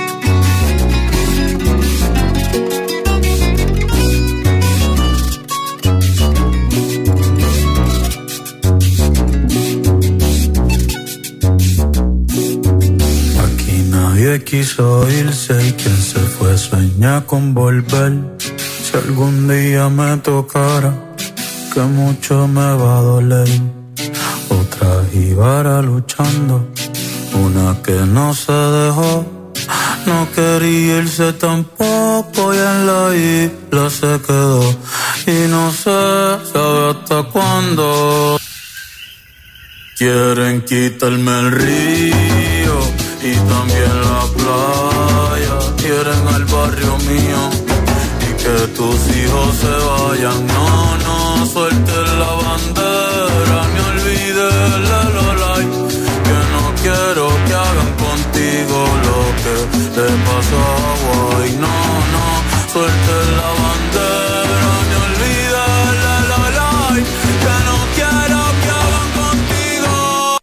Nadie quiso irse y quien se fue sueña con volver. Si algún día me tocara, que mucho me va a doler. Otra jíbara luchando, una que no se dejó. No quería irse tampoco y en la isla se quedó. Y no sé, sabe hasta cuándo. Quieren quitarme el río y también la playa, quieren al barrio mío y que tus hijos se vayan. No, no, suelten la bandera, ni olvides la lolay, que no quiero que hagan contigo lo que le pasó a Hawái. No, no, suelten la bandera, ni olvides la lolay, que no quiero que hagan contigo.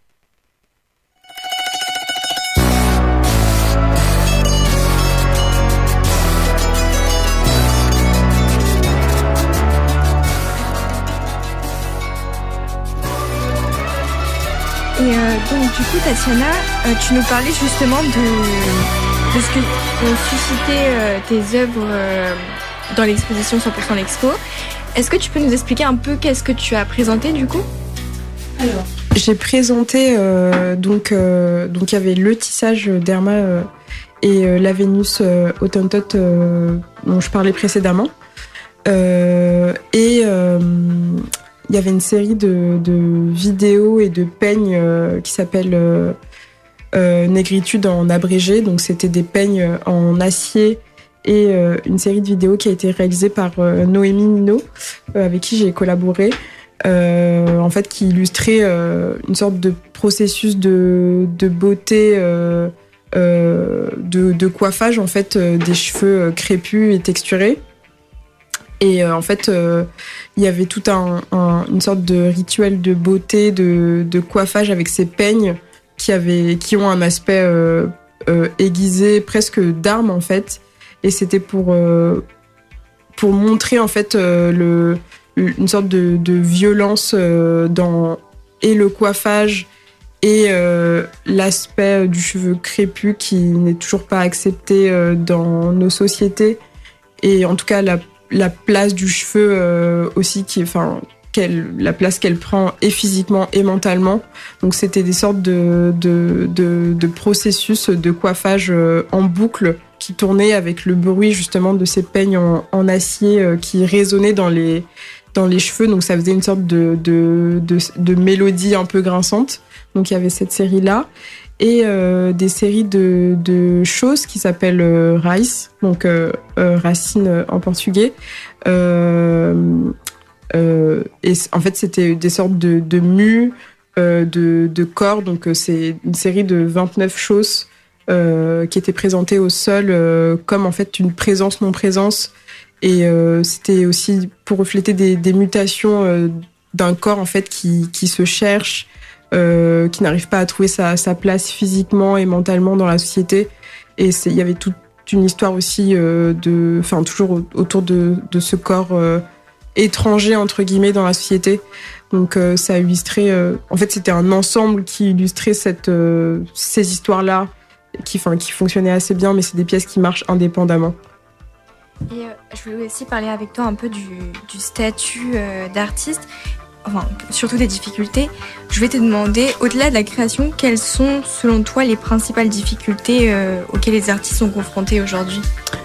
Et euh, donc du coup Tatiana, euh, tu nous parlais justement de, de ce que ont suscité euh, tes œuvres euh, dans l'exposition cent pour cent L'Expo. Est-ce que tu peux nous expliquer un peu qu'est-ce que tu as présenté du coup? Alors, j'ai présenté euh, donc euh, donc il y avait le tissage d'Erma euh, et euh, la Vénus euh, Hottentot euh, dont je parlais précédemment euh, et euh, il y avait une série de, de vidéos et de peignes euh, qui s'appelle euh, euh, Négritude en abrégé. Donc c'était des peignes en acier et euh, une série de vidéos qui a été réalisée par euh, Noémie Minot, euh, avec qui j'ai collaboré, euh, en fait qui illustrait euh, une sorte de processus de, de beauté, euh, euh, de, de coiffage en fait euh, des cheveux crépus et texturés. Et euh, en fait, euh, il y avait tout un, un, une sorte de rituel de beauté, de, de coiffage avec ces peignes qui, avaient, qui ont un aspect euh, euh, aiguisé, presque d'arme en fait. Et c'était pour, euh, pour montrer en fait euh, le, une sorte de, de violence euh, dans et le coiffage et euh, l'aspect du cheveu crépus qui n'est toujours pas accepté euh, dans nos sociétés. Et en tout cas, la la place du cheveu euh, aussi, qui, enfin, qu'elle, la place qu'elle prend et physiquement et mentalement. Donc c'était des sortes de, de, de, de processus de coiffage euh, en boucle qui tournaient avec le bruit justement de ces peignes en, en acier euh, qui résonnaient dans les, dans les cheveux. Donc ça faisait une sorte de, de, de, de mélodie un peu grinçante. Donc il y avait cette série-là. Et euh, des séries de, de choses qui s'appellent euh, Raiz, donc euh, euh, racine en portugais. Euh, euh, et en fait, c'était des sortes de, de mues, euh, de, de corps. Donc, euh, c'est une série de vingt-neuf choses euh, qui étaient présentées au sol euh, comme en fait une présence-non-présence. Et euh, c'était aussi pour refléter des, des mutations euh, d'un corps en fait qui, qui se cherche. Euh, qui n'arrive pas à trouver sa, sa place physiquement et mentalement dans la société. Et il y avait toute une histoire aussi euh, de, enfin toujours autour de, de ce corps euh, étranger entre guillemets dans la société. Donc euh, ça illustrait, euh, en fait c'était un ensemble qui illustrait cette, euh, ces histoires-là, qui, enfin qui fonctionnaient assez bien, mais c'est des pièces qui marchent indépendamment. Et euh, je voulais aussi parler avec toi un peu du, du statut euh, d'artiste. Enfin, surtout des difficultés. Je vais te demander, au-delà de la création, quelles sont, selon toi, les principales difficultés euh, auxquelles les artistes sont confrontés aujourd'hui ?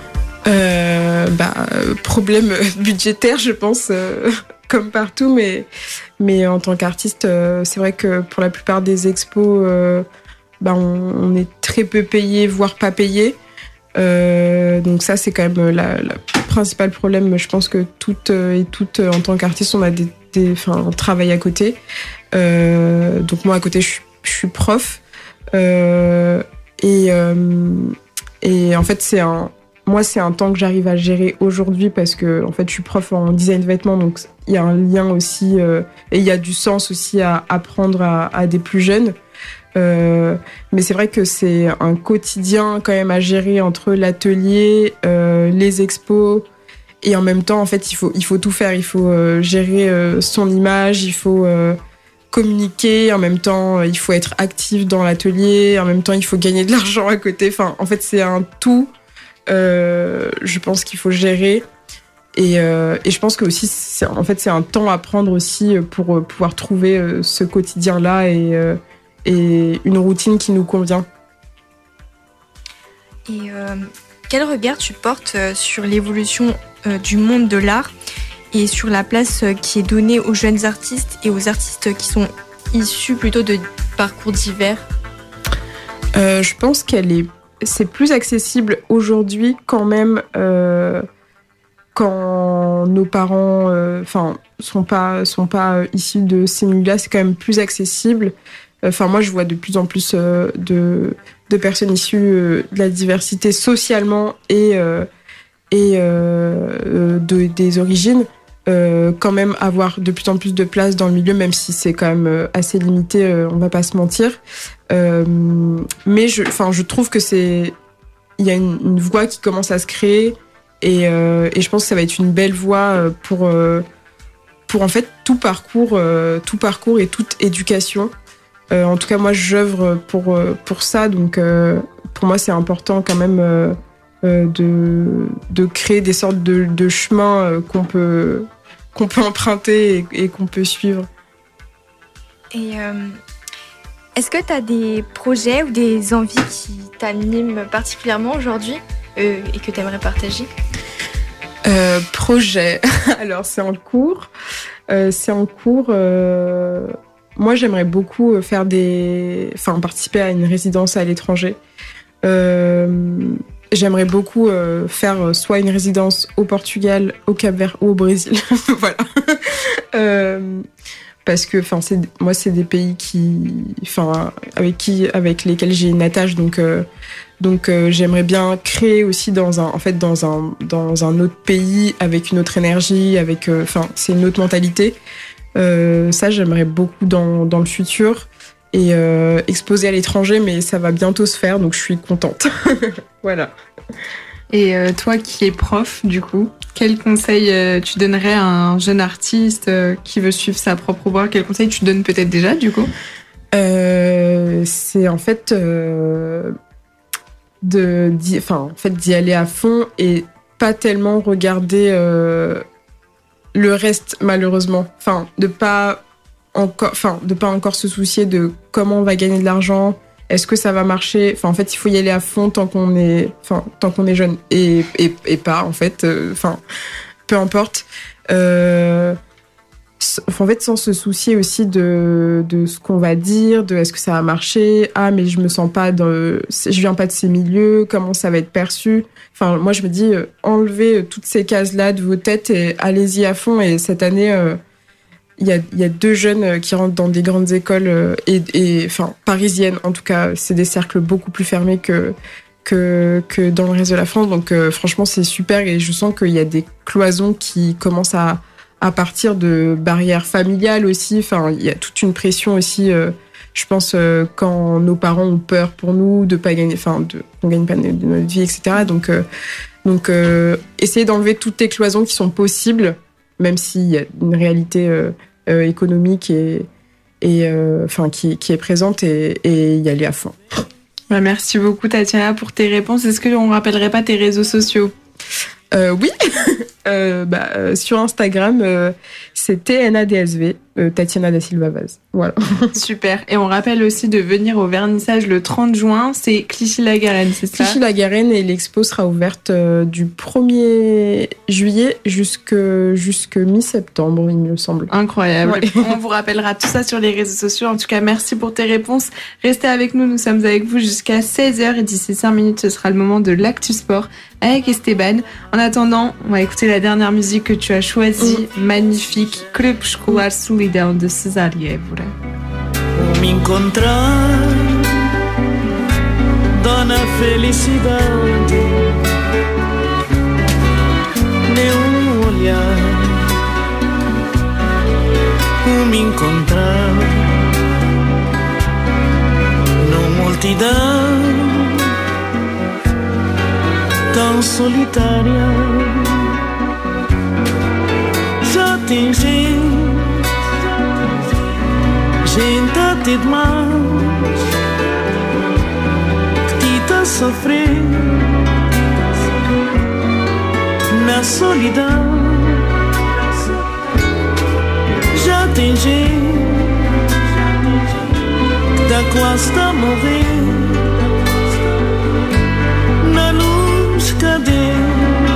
euh, bah, Problème budgétaire, je pense, euh, comme partout, mais, mais en tant qu'artiste, euh, c'est vrai que pour la plupart des expos, euh, bah, on, on est très peu payé, voire pas payé. Euh, donc ça, c'est quand même la, la principal problème. Je pense que toutes et toutes, en tant qu'artiste, on a des Des, enfin, on travaille à côté. Euh, donc moi à côté, je suis, je suis prof. Euh, et, euh, et en fait, c'est un, moi, c'est un temps que j'arrive à gérer aujourd'hui parce que en fait, je suis prof en design vêtements, donc il y a un lien aussi euh, et il y a du sens aussi à apprendre à, à des plus jeunes. Euh, mais c'est vrai que c'est un quotidien quand même à gérer entre l'atelier, euh, les expos, et en même temps, en fait, il faut, il faut tout faire. Il faut euh, gérer euh, son image, il faut euh, communiquer, en même temps, il faut être actif dans l'atelier, en même temps, il faut gagner de l'argent à côté. Enfin, en fait, c'est un tout, euh, je pense qu'il faut gérer. Et, euh, et je pense que aussi, c'est, en fait, c'est un temps à prendre aussi pour euh, pouvoir trouver euh, ce quotidien-là et, euh, et une routine qui nous convient. Et euh, quel regard tu portes euh, sur l'évolution euh, du monde de l'art et sur la place euh, qui est donnée aux jeunes artistes et aux artistes qui sont issus plutôt de parcours divers ? euh, Je pense qu'elle est, c'est plus accessible aujourd'hui quand même. Euh, Quand nos parents, enfin, euh, sont pas sont pas euh, issus de ces milieux-là, c'est quand même plus accessible. Enfin, euh, moi, je vois de plus en plus euh, de de personnes issues euh, de la diversité socialement et euh, et euh, de des origines, euh, quand même avoir de plus en plus de place dans le milieu, même si c'est quand même assez limité. Euh, on va pas se mentir. Euh, mais je, enfin, je trouve que c'est il y a une, une voie qui commence à se créer. Et, euh, et je pense que ça va être une belle voie pour, euh, pour en fait tout parcours, euh, tout parcours et toute éducation. Euh, en tout cas, moi, j'œuvre pour, pour ça. Donc, euh, pour moi, c'est important quand même euh, de, de créer des sortes de, de chemins qu'on peut, qu'on peut emprunter et, et qu'on peut suivre. Et euh, est-ce que tu as des projets ou des envies qui t'animent particulièrement aujourd'hui ? Euh, et que tu aimerais partager ? euh, Projet. Alors, c'est en cours. Euh, c'est en cours. Euh... Moi, j'aimerais beaucoup faire des... Enfin, participer à une résidence à l'étranger. Euh... J'aimerais beaucoup euh, faire soit une résidence au Portugal, au Cap-Vert ou au Brésil. Voilà. euh... Parce que, enfin, c'est moi, c'est des pays qui, enfin, avec qui, avec lesquels j'ai une attache, donc. Euh... Donc euh, j'aimerais bien créer aussi dans un en fait dans un dans un autre pays avec une autre énergie, avec enfin euh, c'est une autre mentalité. Euh, ça j'aimerais beaucoup dans dans le futur et euh, exposer à l'étranger, mais ça va bientôt se faire, donc je suis contente. Voilà. Et euh, toi qui es prof du coup, quel conseil euh, tu donnerais à un jeune artiste euh, qui veut suivre sa propre voie ? Quel conseil tu donnes peut-être déjà du coup ? euh, C'est en fait euh, de d'y, enfin en fait d'y aller à fond et pas tellement regarder euh, le reste, malheureusement, enfin de pas encore enfin de pas encore se soucier de comment on va gagner de l'argent, est-ce que ça va marcher, enfin en fait il faut y aller à fond tant qu'on est enfin tant qu'on est jeune et et, et pas en fait enfin euh, peu importe, euh, en fait, sans se soucier aussi de, de ce qu'on va dire, de est-ce que ça va marcher, ah mais je me sens pas dans, je viens pas de ces milieux, comment ça va être perçu. Enfin, moi je me dis, euh, enlevez toutes ces cases-là de vos têtes et allez-y à fond. Et cette année, euh, il y a, il y a deux jeunes qui rentrent dans des grandes écoles euh, et, et, enfin, parisiennes en tout cas, c'est des cercles beaucoup plus fermés que que que dans le reste de la France. Donc euh, franchement, c'est super et je sens qu'il y a des cloisons qui commencent à à partir de barrières familiales aussi. Enfin, il y a toute une pression aussi, euh, je pense, euh, quand nos parents ont peur pour nous de pas gagner, enfin, de qu'on gagne pas de notre vie, et cetera. Donc, euh, donc, euh, essayer d'enlever toutes les cloisons qui sont possibles, même s'il y a une réalité euh, euh, économique et, et euh, enfin, qui, qui est présente et, et y aller à fond. Bah, merci beaucoup, Tatiana, pour tes réponses. Est-ce qu'on rappellerait pas tes réseaux sociaux ? Euh, oui, euh, bah, euh, sur Instagram, euh, c'est T N A D S V, euh, Tatiana da Silva Vaz. Voilà. Super. Et on rappelle aussi de venir au vernissage le trente juin, c'est Clichy-la-Garenne, c'est ça ? Clichy-la-Garenne, et l'expo sera ouverte euh, du premier juillet jusque, jusque mi-septembre, il me semble. Incroyable. Ouais. On vous rappellera tout ça sur les réseaux sociaux. En tout cas, merci pour tes réponses. Restez avec nous, nous sommes avec vous jusqu'à seize heures et d'ici cinq minutes, ce sera le moment de l'Actu Sport avec Esteban. En attendant, on va écouter la dernière musique que tu as choisie, mmh. magnifique, Club Escolar Solidão de César Évora. Me encontrar, dona felicidade, nenhum olhar, me encontrar, multidão tão solitária. Já tem gente, gente até demais, que te tá sofrendo na solidão. Já tem gente que tá quase a morrer na luz cadente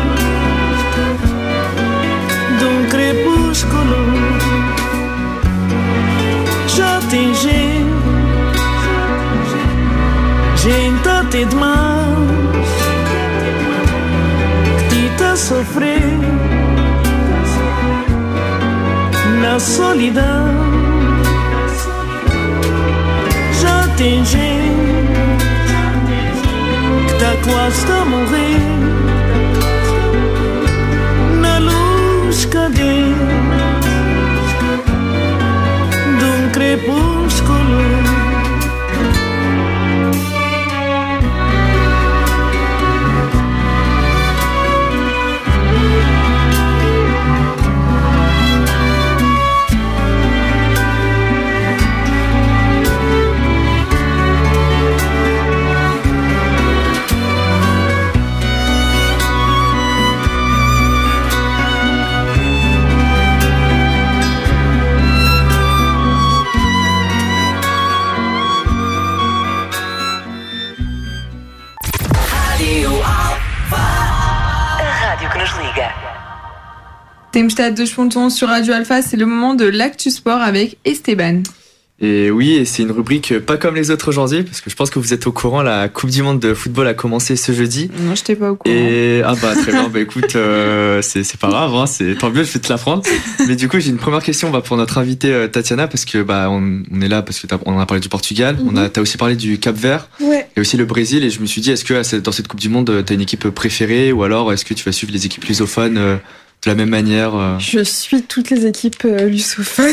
de um crepúsculo. Já tem gente, gente até demais, que te tá sofrendo na solidão. Já tem gente que tá quase a morrer na luz cadente de um crepúsculo. Tempestade deux point onze sur Radio Alpha, c'est le moment de l'actu sport avec Esteban. Et oui, et c'est une rubrique pas comme les autres aujourd'hui, parce que je pense que vous êtes au courant, la Coupe du Monde de football a commencé ce jeudi. Non, je t'ai pas au courant. Et ah bah très bien, bah écoute, euh, c'est c'est pas grave, hein, c'est tant mieux, je vais te l'apprendre. Mais du coup, j'ai une première question bah, pour notre invitée euh, Tatiana, parce que bah on, on est là parce que t'as, on a parlé du Portugal, mm-hmm. on a t'as aussi parlé du Cap-Vert, ouais. et aussi le Brésil, et je me suis dit, est-ce que dans cette Coupe du Monde, t'as une équipe préférée, ou alors est-ce que tu vas suivre les équipes lusophones euh, de la même manière euh... Je suis toutes les équipes euh, lusophones,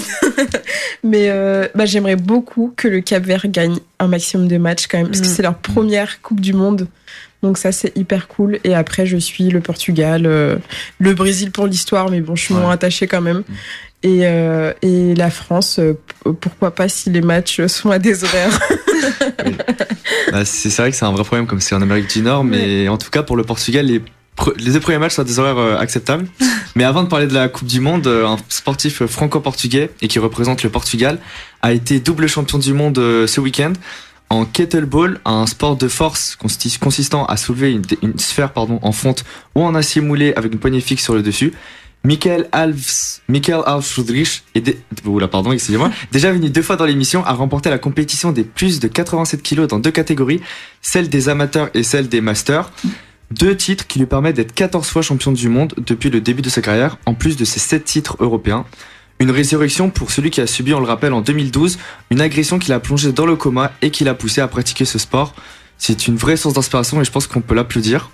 mais euh, bah, j'aimerais beaucoup que le Cap-Vert gagne un maximum de matchs quand même, parce que c'est leur première Coupe du Monde, donc ça c'est hyper cool. Et après je suis le Portugal, euh, le Brésil pour l'histoire, mais bon je suis ouais. moins attachée quand même. Et, euh, et la France, euh, pourquoi pas si les matchs sont à des horaires. Oui. Bah, c'est, c'est vrai que c'est un vrai problème comme c'est en Amérique du Nord, mais ouais. en tout cas pour le Portugal, les Les deux premiers matchs sont à des horaires euh, acceptables. Mais avant de parler de la Coupe du Monde, euh, un sportif franco-portugais et qui représente le Portugal a été double champion du monde euh, ce week-end en kettlebell, un sport de force consti- consistant à soulever une, une sphère pardon, en fonte ou en acier moulé avec une poignée fixe sur le dessus. Michael Alves, Michael Alves Rodrigues, est dé- Oula, pardon, excusez-moi, déjà venu deux fois dans l'émission, a remporté la compétition des plus de quatre-vingt-sept kilos dans deux catégories, celle des amateurs et celle des masters. Deux titres qui lui permettent d'être quatorze fois champion du monde depuis le début de sa carrière, en plus de ses sept titres européens. Une résurrection pour celui qui a subi, on le rappelle, en deux mille douze, une agression qui l'a plongé dans le coma et qui l'a poussé à pratiquer ce sport. C'est une vraie source d'inspiration et je pense qu'on peut l'applaudir.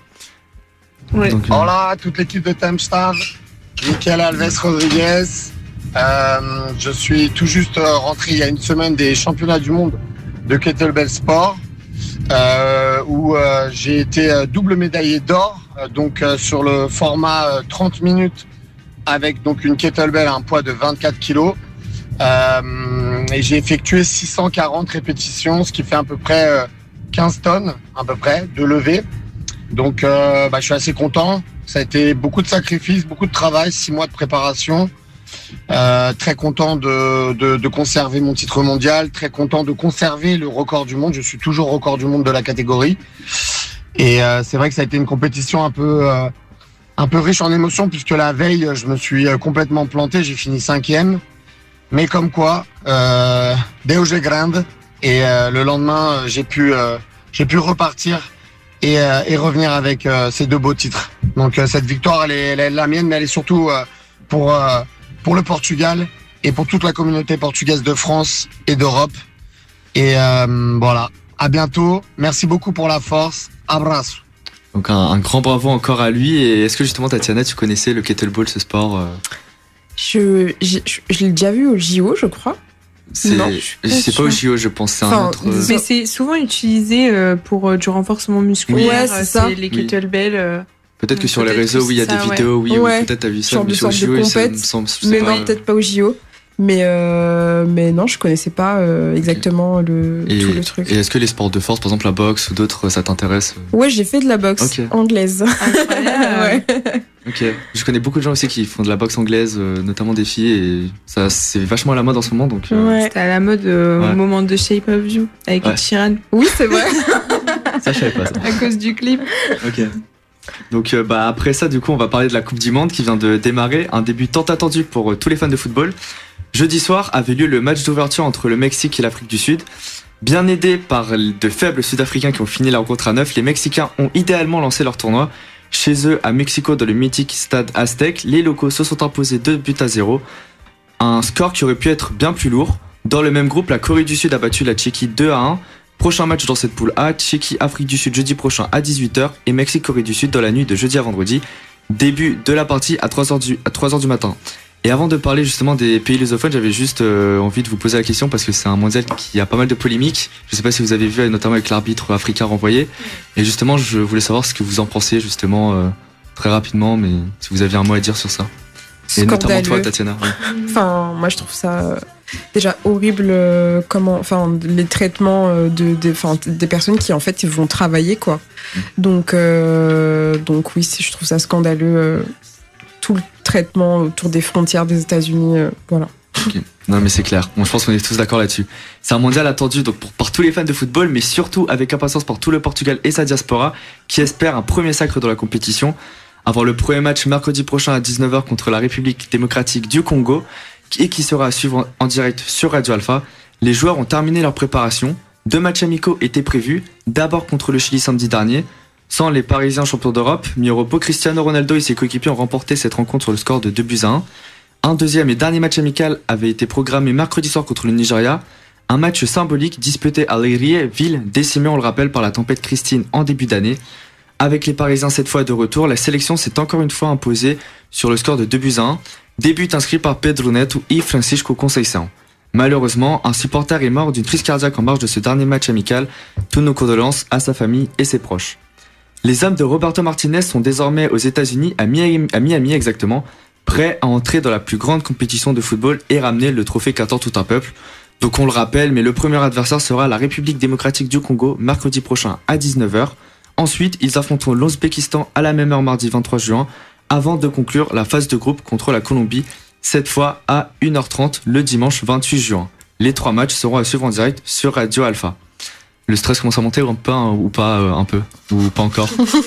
Oui. Donc, euh... Hola, toute l'équipe de Tempestade, Michael Alves Rodrigues. Euh, je suis tout juste rentré il y a une semaine des championnats du monde de kettlebell sport. Euh, où euh, j'ai été euh, double médaillé d'or, euh, donc euh, sur le format euh, trente minutes avec donc une kettlebell à un poids de vingt-quatre kilos. Euh, et j'ai effectué six cent quarante répétitions, ce qui fait à peu près euh, quinze tonnes à peu près de levée. Donc euh, bah, je suis assez content. Ça a été beaucoup de sacrifices, beaucoup de travail, six mois de préparation. Euh, très content de, de, de conserver mon titre mondial, très content de conserver le record du monde. Je suis toujours record du monde de la catégorie. Et euh, c'est vrai que ça a été une compétition un peu, euh, un peu riche en émotions, puisque la veille, je me suis complètement planté. J'ai fini cinquième. Mais comme quoi, euh, Deus é grande. Et euh, le lendemain, j'ai pu, euh, j'ai pu repartir et, euh, et revenir avec euh, ces deux beaux titres. Donc euh, cette victoire, elle est, elle est la mienne, mais elle est surtout euh, pour... Euh, pour le Portugal et pour toute la communauté portugaise de France et d'Europe. Et euh, voilà, à bientôt. Merci beaucoup pour la force. Abraço. Donc un, un grand bravo encore à lui. Et est-ce que justement, Tatiana, tu connaissais le kettlebell, ce sport euh... je, je, je l'ai déjà vu au J O, je crois. C'est, Non, je suis pas c'est pas au sûre. J O, je pense. C'est un Enfin, autre. euh, mais c'est souvent utilisé euh, pour euh, du renforcement musculaire. Ouais, c'est euh, ça. les kettlebells. euh, Peut-être que sur les peut-être réseaux, que oui, il y a c'est des ça, ouais. vidéos, oui, Ouais. oui, peut-être t'as vu ça, Genre mais de sur le sorte J O, de ça me compète. semble. je sais Mais pas, non, euh, peut-être pas au J O. Mais, euh, mais non, je connaissais pas euh, exactement le, Et, tout le truc. et est-ce que les sports de force, par exemple la boxe ou d'autres, ça t'intéresse? Ouais, j'ai fait de la boxe Ok. anglaise. Incroyable. Ouais. Ok. Je connais beaucoup de gens aussi qui font de la boxe anglaise, euh, notamment des filles, et ça, c'est vachement à la mode en ce moment, donc. euh, Ouais. C'était à la mode euh, Ouais. au moment de Shape of You avec Ouais. Ed Sheeran. Oui, c'est vrai. Ça, je savais pas ça. À cause du clip. Ok. Donc euh, bah après ça, du coup, on va parler de la Coupe du Monde qui vient de démarrer, un début tant attendu pour euh, tous les fans de football. Jeudi soir avait lieu le match d'ouverture entre le Mexique et l'Afrique du Sud. Bien aidés par de faibles Sud-Africains qui ont fini la rencontre à neuf, les Mexicains ont idéalement lancé leur tournoi. Chez eux, à Mexico, dans le mythique stade Aztec, les locaux se sont imposés deux buts à zéro. Un score qui aurait pu être bien plus lourd. Dans le même groupe, la Corée du Sud a battu la Tchéquie deux à un. Prochain match dans cette poule A, Tchéquie-Afrique du Sud jeudi prochain à dix-huit heures et Mexique-Corée du Sud dans la nuit de jeudi à vendredi. Début de la partie à trois heures du, à trois heures du matin. Et avant de parler justement des pays lusophones, j'avais juste euh, envie de vous poser la question parce que c'est un mondial qui a pas mal de polémiques. Je sais pas si vous avez vu, notamment avec l'arbitre africain renvoyé. Et justement, je voulais savoir ce que vous en pensiez justement euh, très rapidement, mais si vous aviez un mot à dire sur ça. Et notamment toi, Scandaleux. Tatiana. Ouais. Enfin, moi je trouve ça euh, déjà horrible euh, comment, enfin les traitements euh, de, de, enfin, des personnes qui en fait vont travailler quoi. Donc, euh, donc oui, c'est- je trouve ça scandaleux euh, tout le traitement autour des frontières des États-Unis, euh, voilà. Ok. Non mais c'est clair, bon, je pense qu'on est tous d'accord là-dessus. C'est un mondial attendu donc pour, par tous les fans de football, mais surtout avec impatience par tout le Portugal et sa diaspora qui espère un premier sacre dans la compétition. Avant le premier match mercredi prochain à dix-neuf heures contre la République démocratique du Congo et qui sera à suivre en direct sur Radio Alpha, les joueurs ont terminé leur préparation. Deux matchs amicaux étaient prévus, d'abord contre le Chili samedi dernier. Sans les Parisiens champions d'Europe, mis au repos, Cristiano Ronaldo et ses coéquipiers ont remporté cette rencontre sur le score de deux buts à un. Un deuxième et dernier match amical avait été programmé mercredi soir contre le Nigeria. Un match symbolique disputé à Leirie, ville décimée, on le rappelle, par la tempête Christine en début d'année. Avec les Parisiens cette fois de retour, la sélection s'est encore une fois imposée sur le score de deux buts à un. Des buts inscrits par Pedro Neto et Francisco Conceição. Malheureusement, un supporter est mort d'une crise cardiaque en marge de ce dernier match amical. Toutes nos condoléances à sa famille et ses proches. Les hommes de Roberto Martinez sont désormais aux États-Unis, à Miami, à Miami exactement, prêts à entrer dans la plus grande compétition de football et ramener le trophée qu'attend tout un peuple. Donc on le rappelle, mais le premier adversaire sera la République démocratique du Congo mercredi prochain à dix-neuf heures. Ensuite, ils affronteront l'Ouzbékistan à la même heure mardi vingt-trois juin, avant de conclure la phase de groupe contre la Colombie, cette fois à une heure trente le dimanche vingt-huit juin. Les trois matchs seront à suivre en direct sur Radio Alpha. Le stress commence à monter un peu hein, ou pas euh, un peu ou pas encore?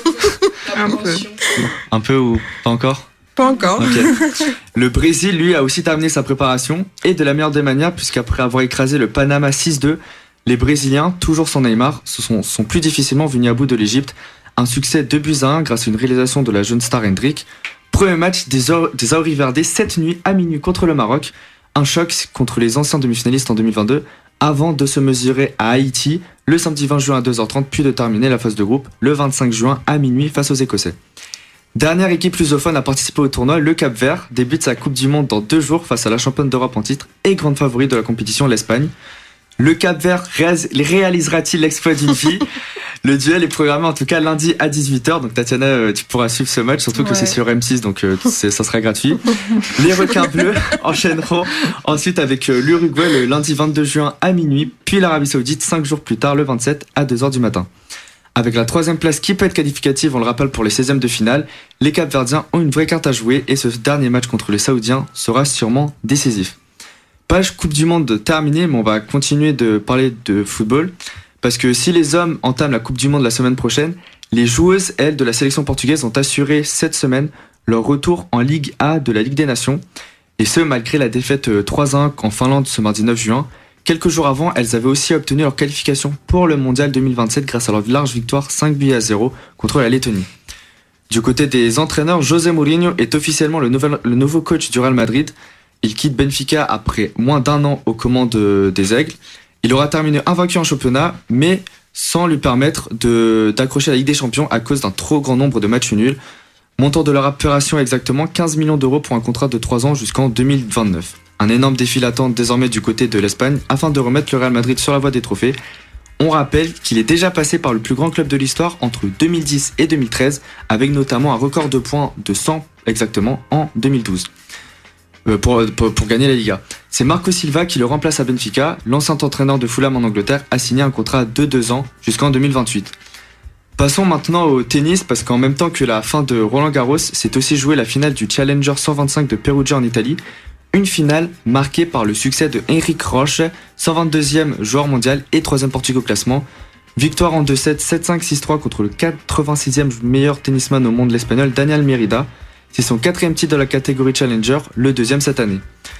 Un peu. Un peu ou pas encore? Pas encore. Ok. Le Brésil, lui, a aussi terminé sa préparation et de la meilleure des manières, puisqu'après avoir écrasé le Panama six deux, les Brésiliens, toujours sans Neymar, se sont, sont plus difficilement venus à bout de l'Égypte. Un succès deux buts à un grâce à une réalisation de la jeune star Hendrik. Premier match des, Or- des Auriverdés cette nuit à minuit contre le Maroc. Un choc contre les anciens demi-finalistes en deux mille vingt-deux, avant de se mesurer à Haïti le samedi vingt juin à deux heures trente, puis de terminer la phase de groupe le vingt-cinq juin à minuit face aux Écossais. Dernière équipe lusophone à participer au tournoi, le Cap-Vert débute sa Coupe du Monde dans deux jours face à la championne d'Europe en titre et grande favorite de la compétition, l'Espagne. Le Cap-Vert réas- réalisera-t-il l'exploit d'une vie? Le duel est programmé en tout cas lundi à dix-huit heures, donc Tatiana, euh, tu pourras suivre ce match, surtout que Ouais. c'est sur M six, donc euh, c'est- ça sera gratuit. Les requins bleus enchaîneront ensuite avec euh, l'Uruguay le lundi vingt-deux juin à minuit, puis l'Arabie Saoudite cinq jours plus tard, le vingt-sept à deux heures du matin. Avec la troisième place qui peut être qualificative, on le rappelle pour les seizièmes de finale, les Capverdiens ont une vraie carte à jouer et ce dernier match contre les Saoudiens sera sûrement décisif. Page Coupe du Monde terminée, mais on va continuer de parler de football. Parce que si les hommes entament la Coupe du Monde la semaine prochaine, les joueuses, elles, de la sélection portugaise ont assuré cette semaine leur retour en Ligue A de la Ligue des Nations. Et ce, malgré la défaite euh, trois à un en Finlande ce mardi neuf juin. Quelques jours avant, elles avaient aussi obtenu leur qualification pour le Mondial deux mille vingt-sept grâce à leur large victoire cinq buts à zéro contre la Lettonie. Du côté des entraîneurs, José Mourinho est officiellement le, nouvel, le nouveau coach du Real Madrid. Il quitte Benfica après moins d'un an aux commandes des Aigles. Il aura terminé invaincu en championnat, mais sans lui permettre de, d'accrocher la Ligue des Champions à cause d'un trop grand nombre de matchs nuls. Montant de leur opération exactement quinze millions d'euros pour un contrat de trois ans jusqu'en deux mille vingt-neuf. Un énorme défi l'attend désormais du côté de l'Espagne afin de remettre le Real Madrid sur la voie des trophées. On rappelle qu'il est déjà passé par le plus grand club de l'histoire entre deux mille dix et deux mille treize, avec notamment un record de points de cent exactement en deux mille douze euh, pour, pour, pour gagner la Liga. C'est Marco Silva qui le remplace à Benfica. L'ancien entraîneur de Fulham en Angleterre a signé un contrat de deux ans jusqu'en deux mille vingt-huit. Passons maintenant au tennis parce qu'en même temps que la fin de Roland Garros, c'est aussi joué la finale du Challenger cent vingt-cinq de Perugia en Italie. Une finale marquée par le succès de Henrik Roche, cent vingt-deuxième joueur mondial et troisième portugais au classement. Victoire en deux sept, sept cinq, six trois contre le quatre-vingt-sixième meilleur tennisman au monde, l'espagnol Daniel Merida. C'est son quatrième titre de la catégorie Challenger, le deuxième cette année.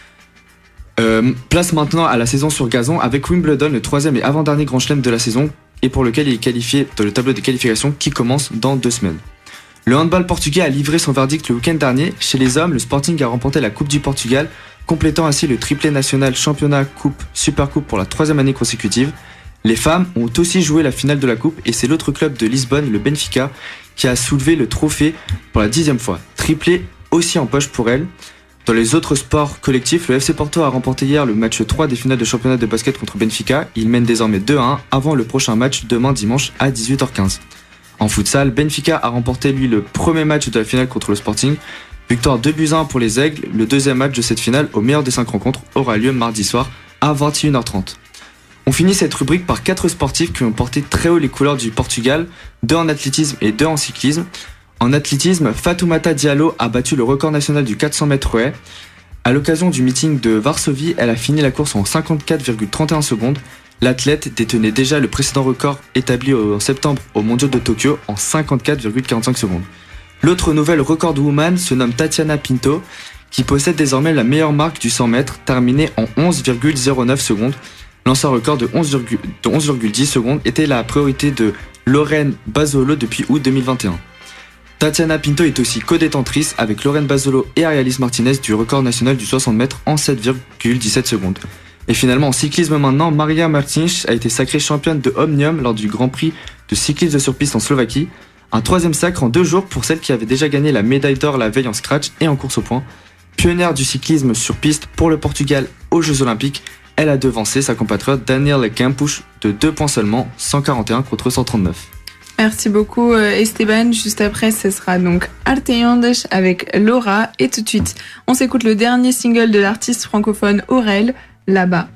Euh, place maintenant à la saison sur gazon avec Wimbledon, le troisième et avant-dernier grand chelem de la saison et pour lequel il est qualifié dans le tableau des qualifications qui commence dans deux semaines. Le handball portugais a livré son verdict le week-end dernier. Chez les hommes, le Sporting a remporté la Coupe du Portugal, complétant ainsi le triplé national championnat, coupe, super coupe pour la troisième année consécutive. Les femmes ont aussi joué la finale de la coupe et c'est l'autre club de Lisbonne, le Benfica, qui a soulevé le trophée pour la dixième fois. Triplé aussi en poche pour elle. Dans les autres sports collectifs, le F C Porto a remporté hier le match trois des finales de championnat de basket contre Benfica. Il mène désormais deux à un avant le prochain match demain dimanche à dix-huit heures quinze. En futsal, Benfica a remporté lui le premier match de la finale contre le Sporting. Victoire deux buts à un pour les Aigles. Le deuxième match de cette finale, au meilleur des cinq rencontres, aura lieu mardi soir à vingt et une heures trente. On finit cette rubrique par quatre sportifs qui ont porté très haut les couleurs du Portugal, deux en athlétisme et deux en cyclisme. En athlétisme, Fatoumata Diallo a battu le record national du quatre cents mètres haies. À l'occasion du meeting de Varsovie, elle a fini la course en cinquante-quatre virgule trente et un secondes. L'athlète détenait déjà le précédent record établi en septembre aux Mondiaux de Tokyo en cinquante-quatre virgule quarante-cinq secondes. L'autre nouvelle record woman se nomme Tatiana Pinto, qui possède désormais la meilleure marque du cent mètres, terminée en onze virgule zéro neuf secondes. L'ancien record de onze virgule dix secondes était la priorité de Lorraine Basolo depuis août deux mille vingt et un. Tatiana Pinto est aussi co-détentrice avec Lorraine Basolo et Arialis Martinez du record national du soixante mètres en sept virgule dix-sept secondes. Et finalement, en cyclisme maintenant, Maria Martins a été sacrée championne de Omnium lors du Grand Prix de cyclisme sur piste en Slovaquie. Un troisième sacre en deux jours pour celle qui avait déjà gagné la médaille d'or la veille en scratch et en course au point. Pionnière du cyclisme sur piste pour le Portugal aux Jeux Olympiques, elle a devancé sa compatriote Daniela Campos de deux points seulement, cent quarante et un contre cent trente-neuf. Merci beaucoup Esteban. Juste après, ce sera donc Arteondes avec Laura. Et tout de suite, on s'écoute le dernier single de l'artiste francophone Aurel, Là-bas.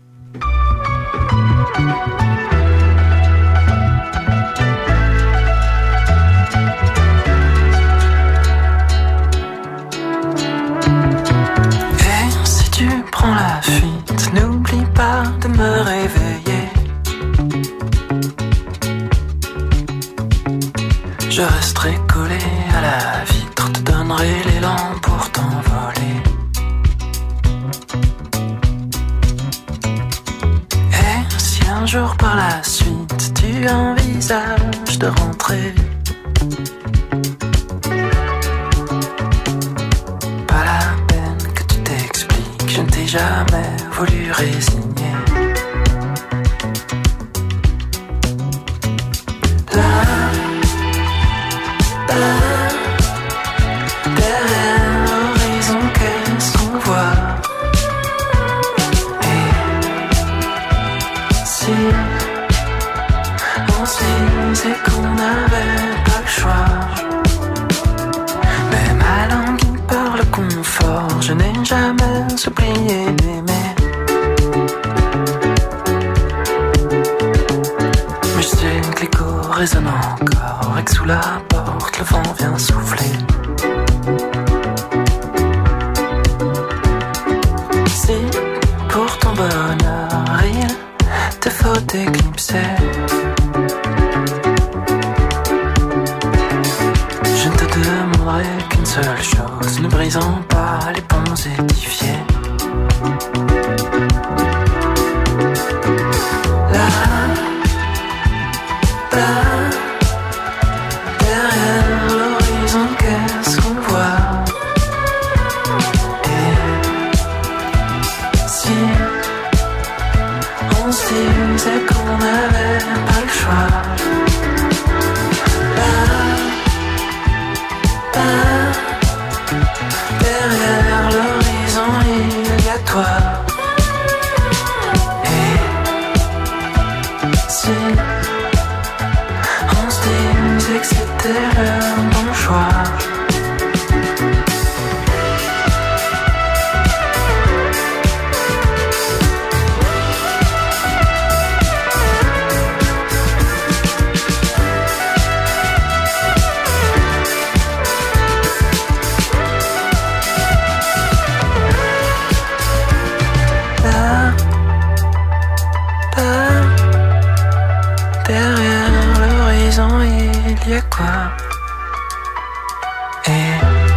Et si tu prends la fuite, n'oublie pas de me réveiller. Je resterai collé à la vitre, te donnerai l'élan pour t'envoler. Et si un jour par la suite tu envisages de rentrer, pas la peine que tu t'expliques, je ne t'ai jamais voulu résigner. Derrière l'horizon, qu'est-ce qu'on voit? Et si on se disait qu'on n'avait pas le choix? Mais ma langue il parle confort, je n'ai jamais oublié d'aimer. Mais je sais que l'écho résonne encore et que sous la porte le vent vient souffler. Si pour ton bonheur il te faut t'éclipser, je ne te demanderai qu'une seule chose, ne brisant pas les ponts édifiés. Là, là, derrière l'horizon, qu'est-ce qu'on voit? Et si on se disait qu'on n'avait pas le choix? Là, là, derrière l'horizon, il y a toi. derrière mon choix. Quoi? Et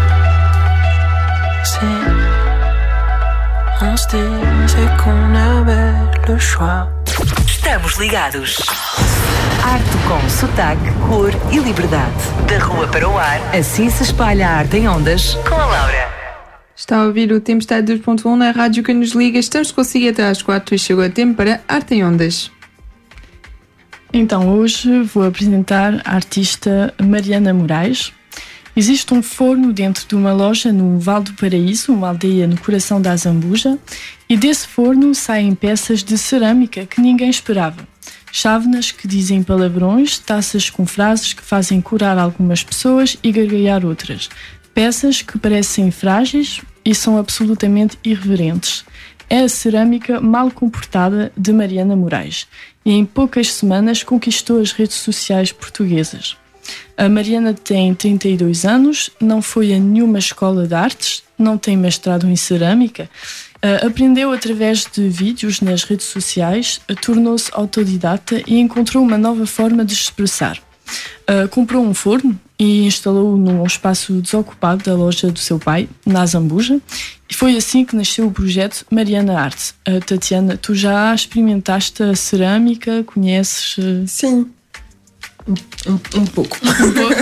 si on se disait qu'on avait le choix? Estamos ligados. Arte com sotaque, cor e liberdade. Da rua para o ar, assim se espalha a arte em ondas com a Laura. Está a ouvir o Tempestade dois ponto um na rádio que nos liga. Estamos consigo até às quatro e chegou a tempo para Arte em Ondas. Então, hoje vou apresentar a artista Mariana Moraes. Existe um forno dentro de uma loja no Vale do Paraíso, uma aldeia no coração da Azambuja, e desse forno saem peças de cerâmica que ninguém esperava. Chávenas que dizem palavrões, taças com frases que fazem curar algumas pessoas e gargalhar outras. Peças que parecem frágeis e são absolutamente irreverentes. É a cerâmica mal comportada de Mariana Moraes e em poucas semanas conquistou as redes sociais portuguesas. A Mariana tem trinta e dois anos, não foi a nenhuma escola de artes, não tem mestrado em cerâmica, uh, aprendeu através de vídeos nas redes sociais, uh, tornou-se autodidata e encontrou uma nova forma de se expressar. Uh, comprou um forno e instalou-o num espaço desocupado da loja do seu pai, na Azambuja, e foi assim que nasceu o projeto Mariana Arte. Uh, Tatiana, tu já experimentaste a cerâmica? Conheces? Uh... Sim. Um, um, um pouco. Um pouco.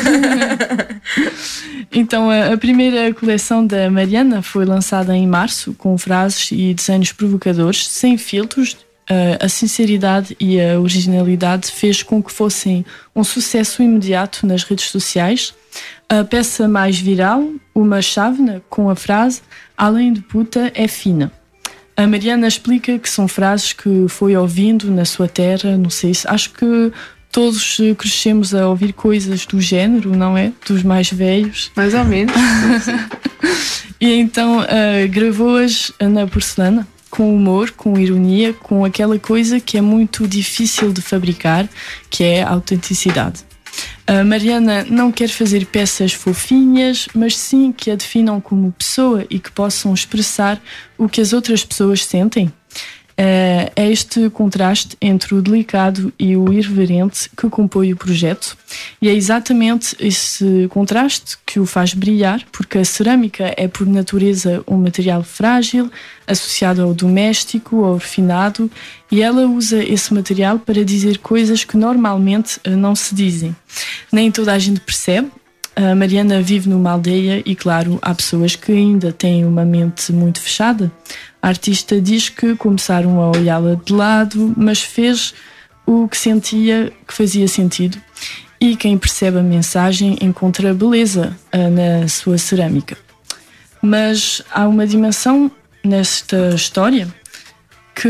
Então, a, a primeira coleção da Mariana foi lançada em março, com frases e desenhos provocadores, sem filtros. Uh, a sinceridade e a originalidade fez com que fossem um sucesso imediato nas redes sociais. A peça mais viral, uma chávena com a frase "Além de puta, é fina". A Mariana explica que são frases que foi ouvindo na sua terra, não sei se... Acho que todos crescemos a ouvir coisas do género, não é? Dos mais velhos. Mais ou menos. E então uh, gravou-as na porcelana, com humor, com ironia, com aquela coisa que é muito difícil de fabricar, que é a autenticidade. A Mariana não quer fazer peças fofinhas, mas sim que a definam como pessoa e que possam expressar o que as outras pessoas sentem. É este contraste entre o delicado e o irreverente que compõe o projeto, e é exatamente esse contraste que o faz brilhar, porque a cerâmica é por natureza um material frágil, associado ao doméstico, ao refinado, e ela usa esse material para dizer coisas que normalmente não se dizem. Nem toda a gente percebe. A Mariana vive numa aldeia e, claro, há pessoas que ainda têm uma mente muito fechada. A artista diz que começaram a olhá-la de lado, mas fez o que sentia que fazia sentido. E quem percebe a mensagem encontra beleza na sua cerâmica. Mas há uma dimensão nesta história que...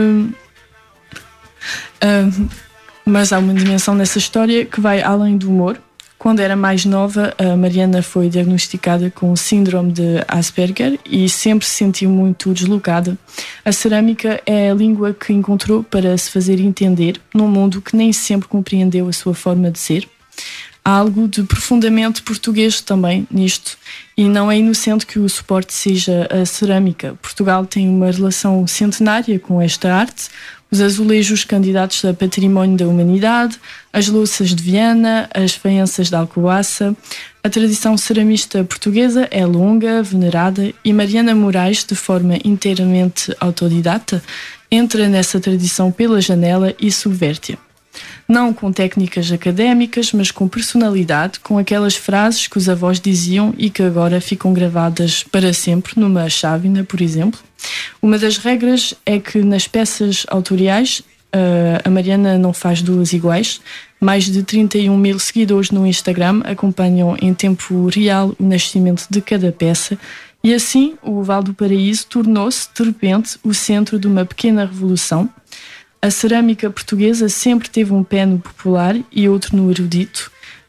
Uh, mas há uma dimensão nessa história que vai além do humor. Quando era mais nova, a Mariana foi diagnosticada com o síndrome de Asperger e sempre se sentiu muito deslocada. A cerâmica é a língua que encontrou para se fazer entender num mundo que nem sempre compreendeu a sua forma de ser. Há algo de profundamente português também nisto, e não é inocente que o suporte seja a cerâmica. Portugal tem uma relação centenária com esta arte. Os azulejos candidatos a património da humanidade, as louças de Viana, as faianças de Alcobaça. A tradição ceramista portuguesa é longa, venerada, e Mariana Moraes, de forma inteiramente autodidata, entra nessa tradição pela janela e subverte-a. Não com técnicas académicas, mas com personalidade, com aquelas frases que os avós diziam e que agora ficam gravadas para sempre numa chávena, por exemplo. Uma das regras é que nas peças autoriais a Mariana não faz duas iguais. Mais de trinta e um mil seguidores no Instagram acompanham em tempo real o nascimento de cada peça, e assim o Vale do Paraíso tornou-se, de repente, o centro de uma pequena revolução. A cerâmica portuguesa sempre teve um pé no popular e outro no erudito.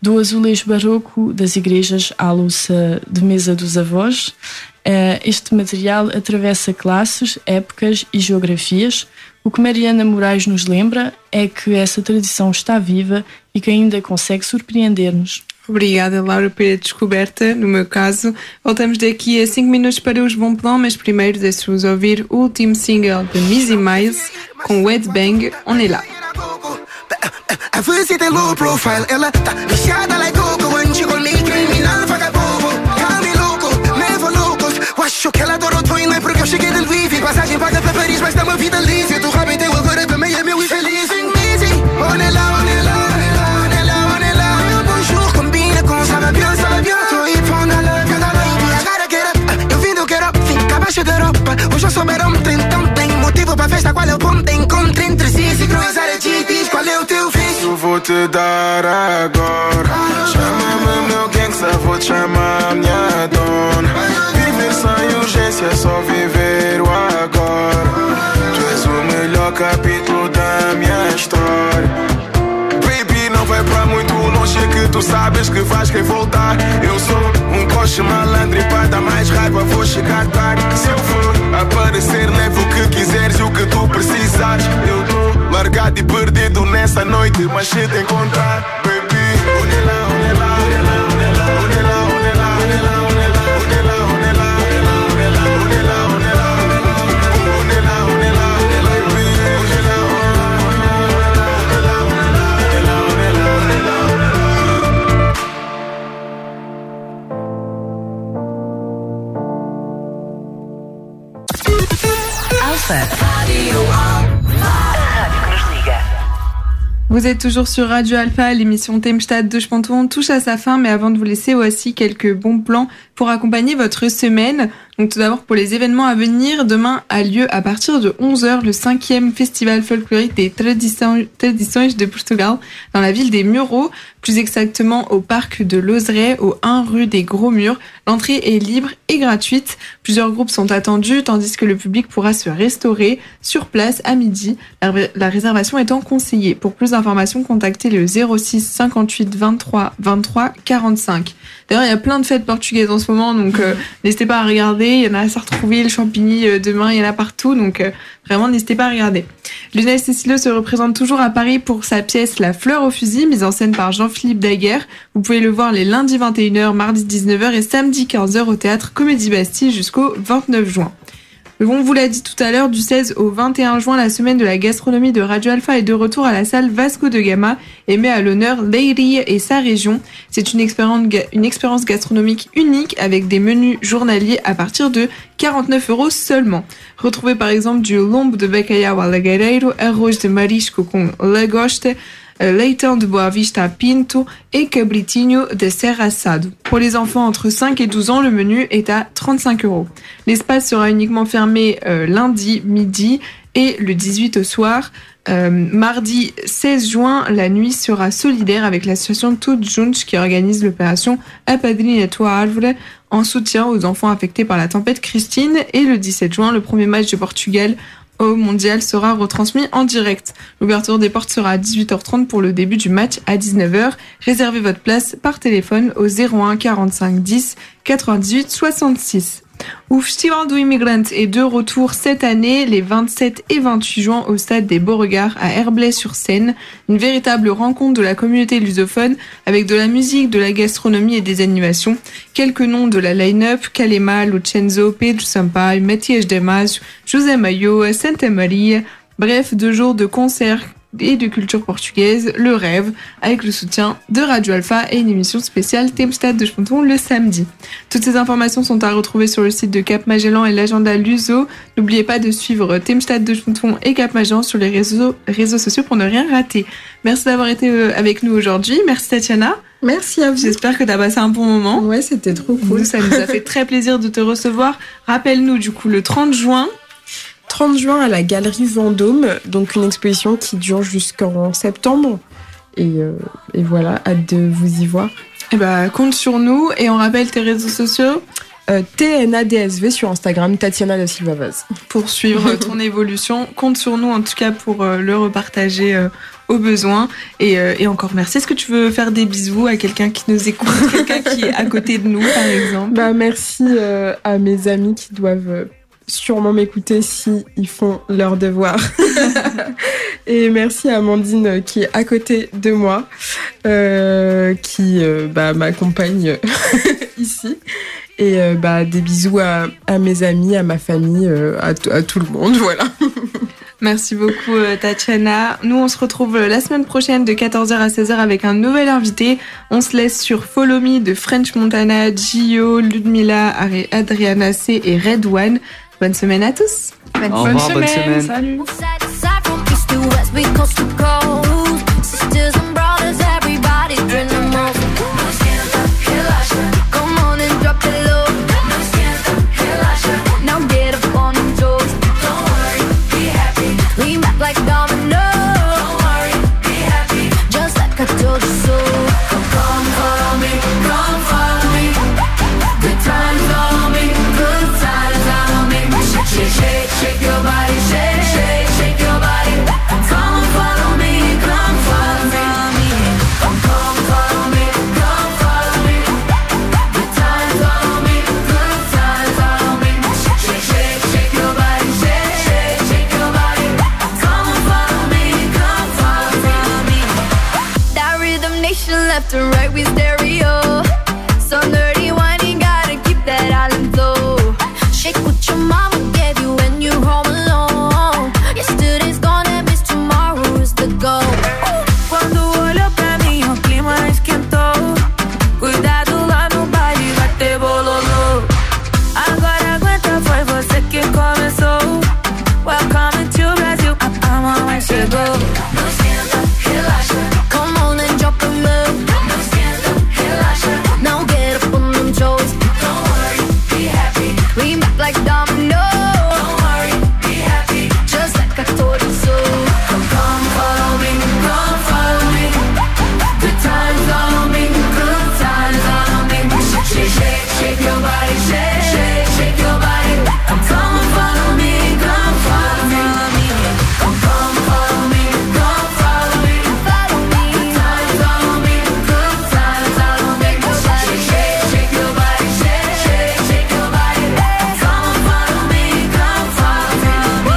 do azulejo barroco das igrejas à louça de mesa dos avós. Este material atravessa classes, épocas e geografias. O que Mariana Moraes nos lembra é que essa tradição está viva e que ainda consegue surpreender-nos. Obrigada, Laura, pela descoberta. No meu caso, voltamos daqui a cinco minutos para os Bom Plan, mas primeiro deixo-vos ouvir o último single de Missy Miles com Wet Bang, On est là. A você tem low profile, ela tá viciada like Coco. When she call me criminal, vagabobo. Calme louco, never loucos. Eu acho que ela adorou Twin, não é porque eu cheguei del Wi-Fi. Passagem paga pra Paris, mas tá uma vida lisa. Tu rabi teu agora também é meu infeliz. Easy, on est là, on est là, on est là, on est là. Meu bonjour combina com ça va bien, ça va bien. Tô aí pra na love, na love. I gotta get up, eu vim do get up. Fica abaixo da roupa, hoje eu souberam então tem motivo pra festa. Qual é o ponto de encontro entre si? Se cruzar a G Ps, qual é o teu fim? Eu vou te dar agora. Chama-me meu gangsta, vou te chamar minha dona. Viver sem urgência é só viver o agora. Tu és o melhor capítulo da minha história. Baby, não vai pra muito longe que tu sabes que vais querer voltar. Eu sou um coche malandro e para dar mais raiva vou chegar tarde. Se eu for aparecer, leva o que quiseres e o que tu precisares. Eu tô largado e perdido nessa noite, mas se te encontrar, baby. Onde lá, onde lá, onde lá, onde lá, onde lá, onde lá, onde lá, onde lá, onde lá, onde lá, onde lá, onde lá, onde lá, onde lá, onde lá, baby. Onde lá, onde lá, onde lá, onde lá, Alpha. Radio Alpha. A rádio que nos liga. Vous êtes toujours sur Radio Alpha, l'émission Themstad deux ponto um touche à sa fin, mais avant de vous laisser, voici quelques bons plans pour accompagner votre semaine. Donc tout d'abord pour les événements à venir, demain a lieu à partir de onze heures le cinquième festival folklorique des Tradições de Portugal dans la ville des Mureaux, plus exactement au parc de Lozerets, au un rue des Gros Murs. L'entrée est libre et gratuite. Plusieurs groupes sont attendus, tandis que le public pourra se restaurer sur place à midi, la, la réservation étant conseillée. Pour plus d'informations, contactez le zéro six cinquante-huit vingt-trois vingt-trois quarante-cinq. D'ailleurs, il y a plein de fêtes portugaises en ce moment, donc euh, n'hésitez pas à regarder. Il y en a à Sartrouville, Champigny, euh, demain, il y en a partout, donc euh, vraiment, n'hésitez pas à regarder. Lionel Cécilio se représente toujours à Paris pour sa pièce La Fleur au fusil, mise en scène par Jean-Philippe Daguerre. Vous pouvez le voir les lundis vingt et une heures, mardi dix-neuf heures et samedi quinze heures au théâtre Comédie Bastille jusqu'au vingt-neuf juin. On vous l'a dit tout à l'heure, du seize au vingt et un juin, la semaine de la gastronomie de Radio Alpha est de retour à la salle Vasco de Gama et met à l'honneur Leiria et sa région. C'est une expérience, une expérience gastronomique unique avec des menus journaliers à partir de quarante-neuf euros seulement. Retrouvez par exemple du lombo de bacalhau à lagareiro, arroz de marisco com lagosta, leitão de Boa Vista pinto et cabritinho de serra assado. Pour les enfants entre cinq et douze ans, le menu est à trente-cinq euros. L'espace sera uniquement fermé euh, lundi midi et le dix-huit au soir. Euh, mardi seize juin, la nuit sera solidaire avec l'association Tudo Juntos qui organise l'opération Apadrinha Tua Árvore en soutien aux enfants affectés par la tempête Christine. Et le dix-sept juin, le premier match de Portugal au mondial sera retransmis en direct. L'ouverture des portes sera à dix-huit heures trente pour le début du match à dix-neuf heures. Réservez votre place par téléphone au zéro un quarante-cinq dix quatre-vingt-dix-huit soixante-six. O Festival do Imigrante est de retour cette année, les vingt-sept et vingt-huit juin au stade des Beauregards à Herblay-sur-Seine. Une véritable rencontre de la communauté lusophone avec de la musique, de la gastronomie et des animations. Quelques noms de la line-up: Kalema, Lucenzo, Pedro Sampaio, Mathias Damasio, José Maio, Santa Maria. Bref, deux jours de concerts et de culture portugaise, le rêve, avec le soutien de Radio Alpha et une émission spéciale Themstad deux ponto um le samedi. Toutes ces informations sont à retrouver sur le site de Cap Magellan et l'agenda Luso. N'oubliez pas de suivre Themstad deux ponto um et Cap Magellan sur les réseaux, réseaux sociaux pour ne rien rater. Merci d'avoir été avec nous aujourd'hui. Merci Tatiana. Merci à vous. J'espère que tu as passé un bon moment. Ouais, c'était trop cool. Nous, ça nous a fait très plaisir de te recevoir. Rappelle-nous du coup le trente juin. trente juin à la Galerie Vendôme, donc une exposition qui dure jusqu'en septembre. Et, euh, et voilà, hâte de vous y voir. Et bah, compte sur nous et on rappelle tes réseaux sociaux. Euh, T N A D S V sur Instagram, Tatiana da Silva Vaz. Pour suivre ton évolution, compte sur nous en tout cas pour euh, le repartager euh, au besoin. Et, euh, et encore merci. Est-ce que tu veux faire des bisous à quelqu'un qui nous écoute, quelqu'un qui est à côté de nous, par exemple? Bah, merci euh, à mes amis qui doivent euh, sûrement m'écouter si ils font leur devoir. Et merci à Amandine euh, qui est à côté de moi, euh, qui euh, bah, m'accompagne ici. Et euh, bah, des bisous à, à mes amis, à ma famille, euh, à, t- à tout le monde, voilà. Merci beaucoup Tatiana. Nous on se retrouve la semaine prochaine de quatorze heures à seize heures avec un nouvel invité. On se laisse sur Follow Me de French Montana, Gio, Ludmilla, Adriana C et Red One. Bonne semaine à tous. Bonne, Au revoir, bonne semaine. semaine. Salut. Left and right, we stereo. Some dirty wine, you gotta keep that island flow. Shake what your mama gave you when you're home alone. Yesterday's gone and miss tomorrow is the goal. Quando olho pra mim, o clima esquentou. Cuidado lá no baile, vai ter bololô. Agora aguenta, foi você que começou. Welcome to Brasil, a mamãe chegou. Não esquenta, relaxa. Come on and drop a low. Now get up on them toes. Don't worry, be happy. We back like domino. Don't worry, be happy. Just like I told you so. Come, come follow me, come follow me. Good times on me, good times on me. Shake, shake, shake, shake your body, shake, shake, shake your body. Come, come follow me, come follow me. Come, come follow me, come follow me. Follow me. Good times on me, good times on me. Shake, shake, shake your body, shake, shake, shake your body. Come follow me, come follow me.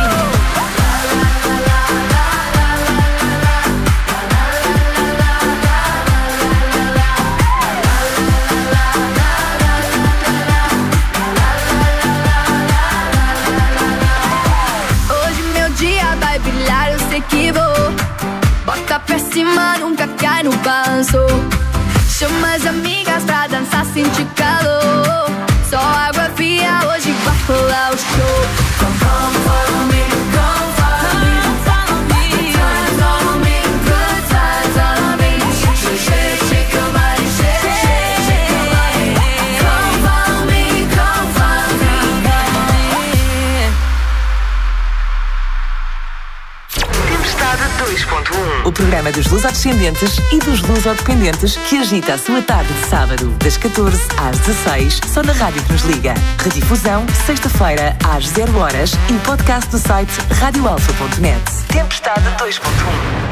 Hoje meu dia vai brilhar, eu sei que vou. Bota pra cima, nunca cai no balanço. Chama as amigas pra dançar, sentir calor. Só água fria, hoje vai rolar o show. Come, come, follow me, come follow me. Good times on me, good times on me. Shake, shake, shake your body, shake, shake, shake your body. Come follow me, come follow me. Tempestade dois ponto um. O programa dos lusodescendentes e dos lusodependentes que agita a sua tarde de sábado, das catorze às dezasseis, só na rádio que nos liga. Redifusão, sexta-feira, às zero horas e podcast do site radio alfa ponto net. Tempestade dois ponto um.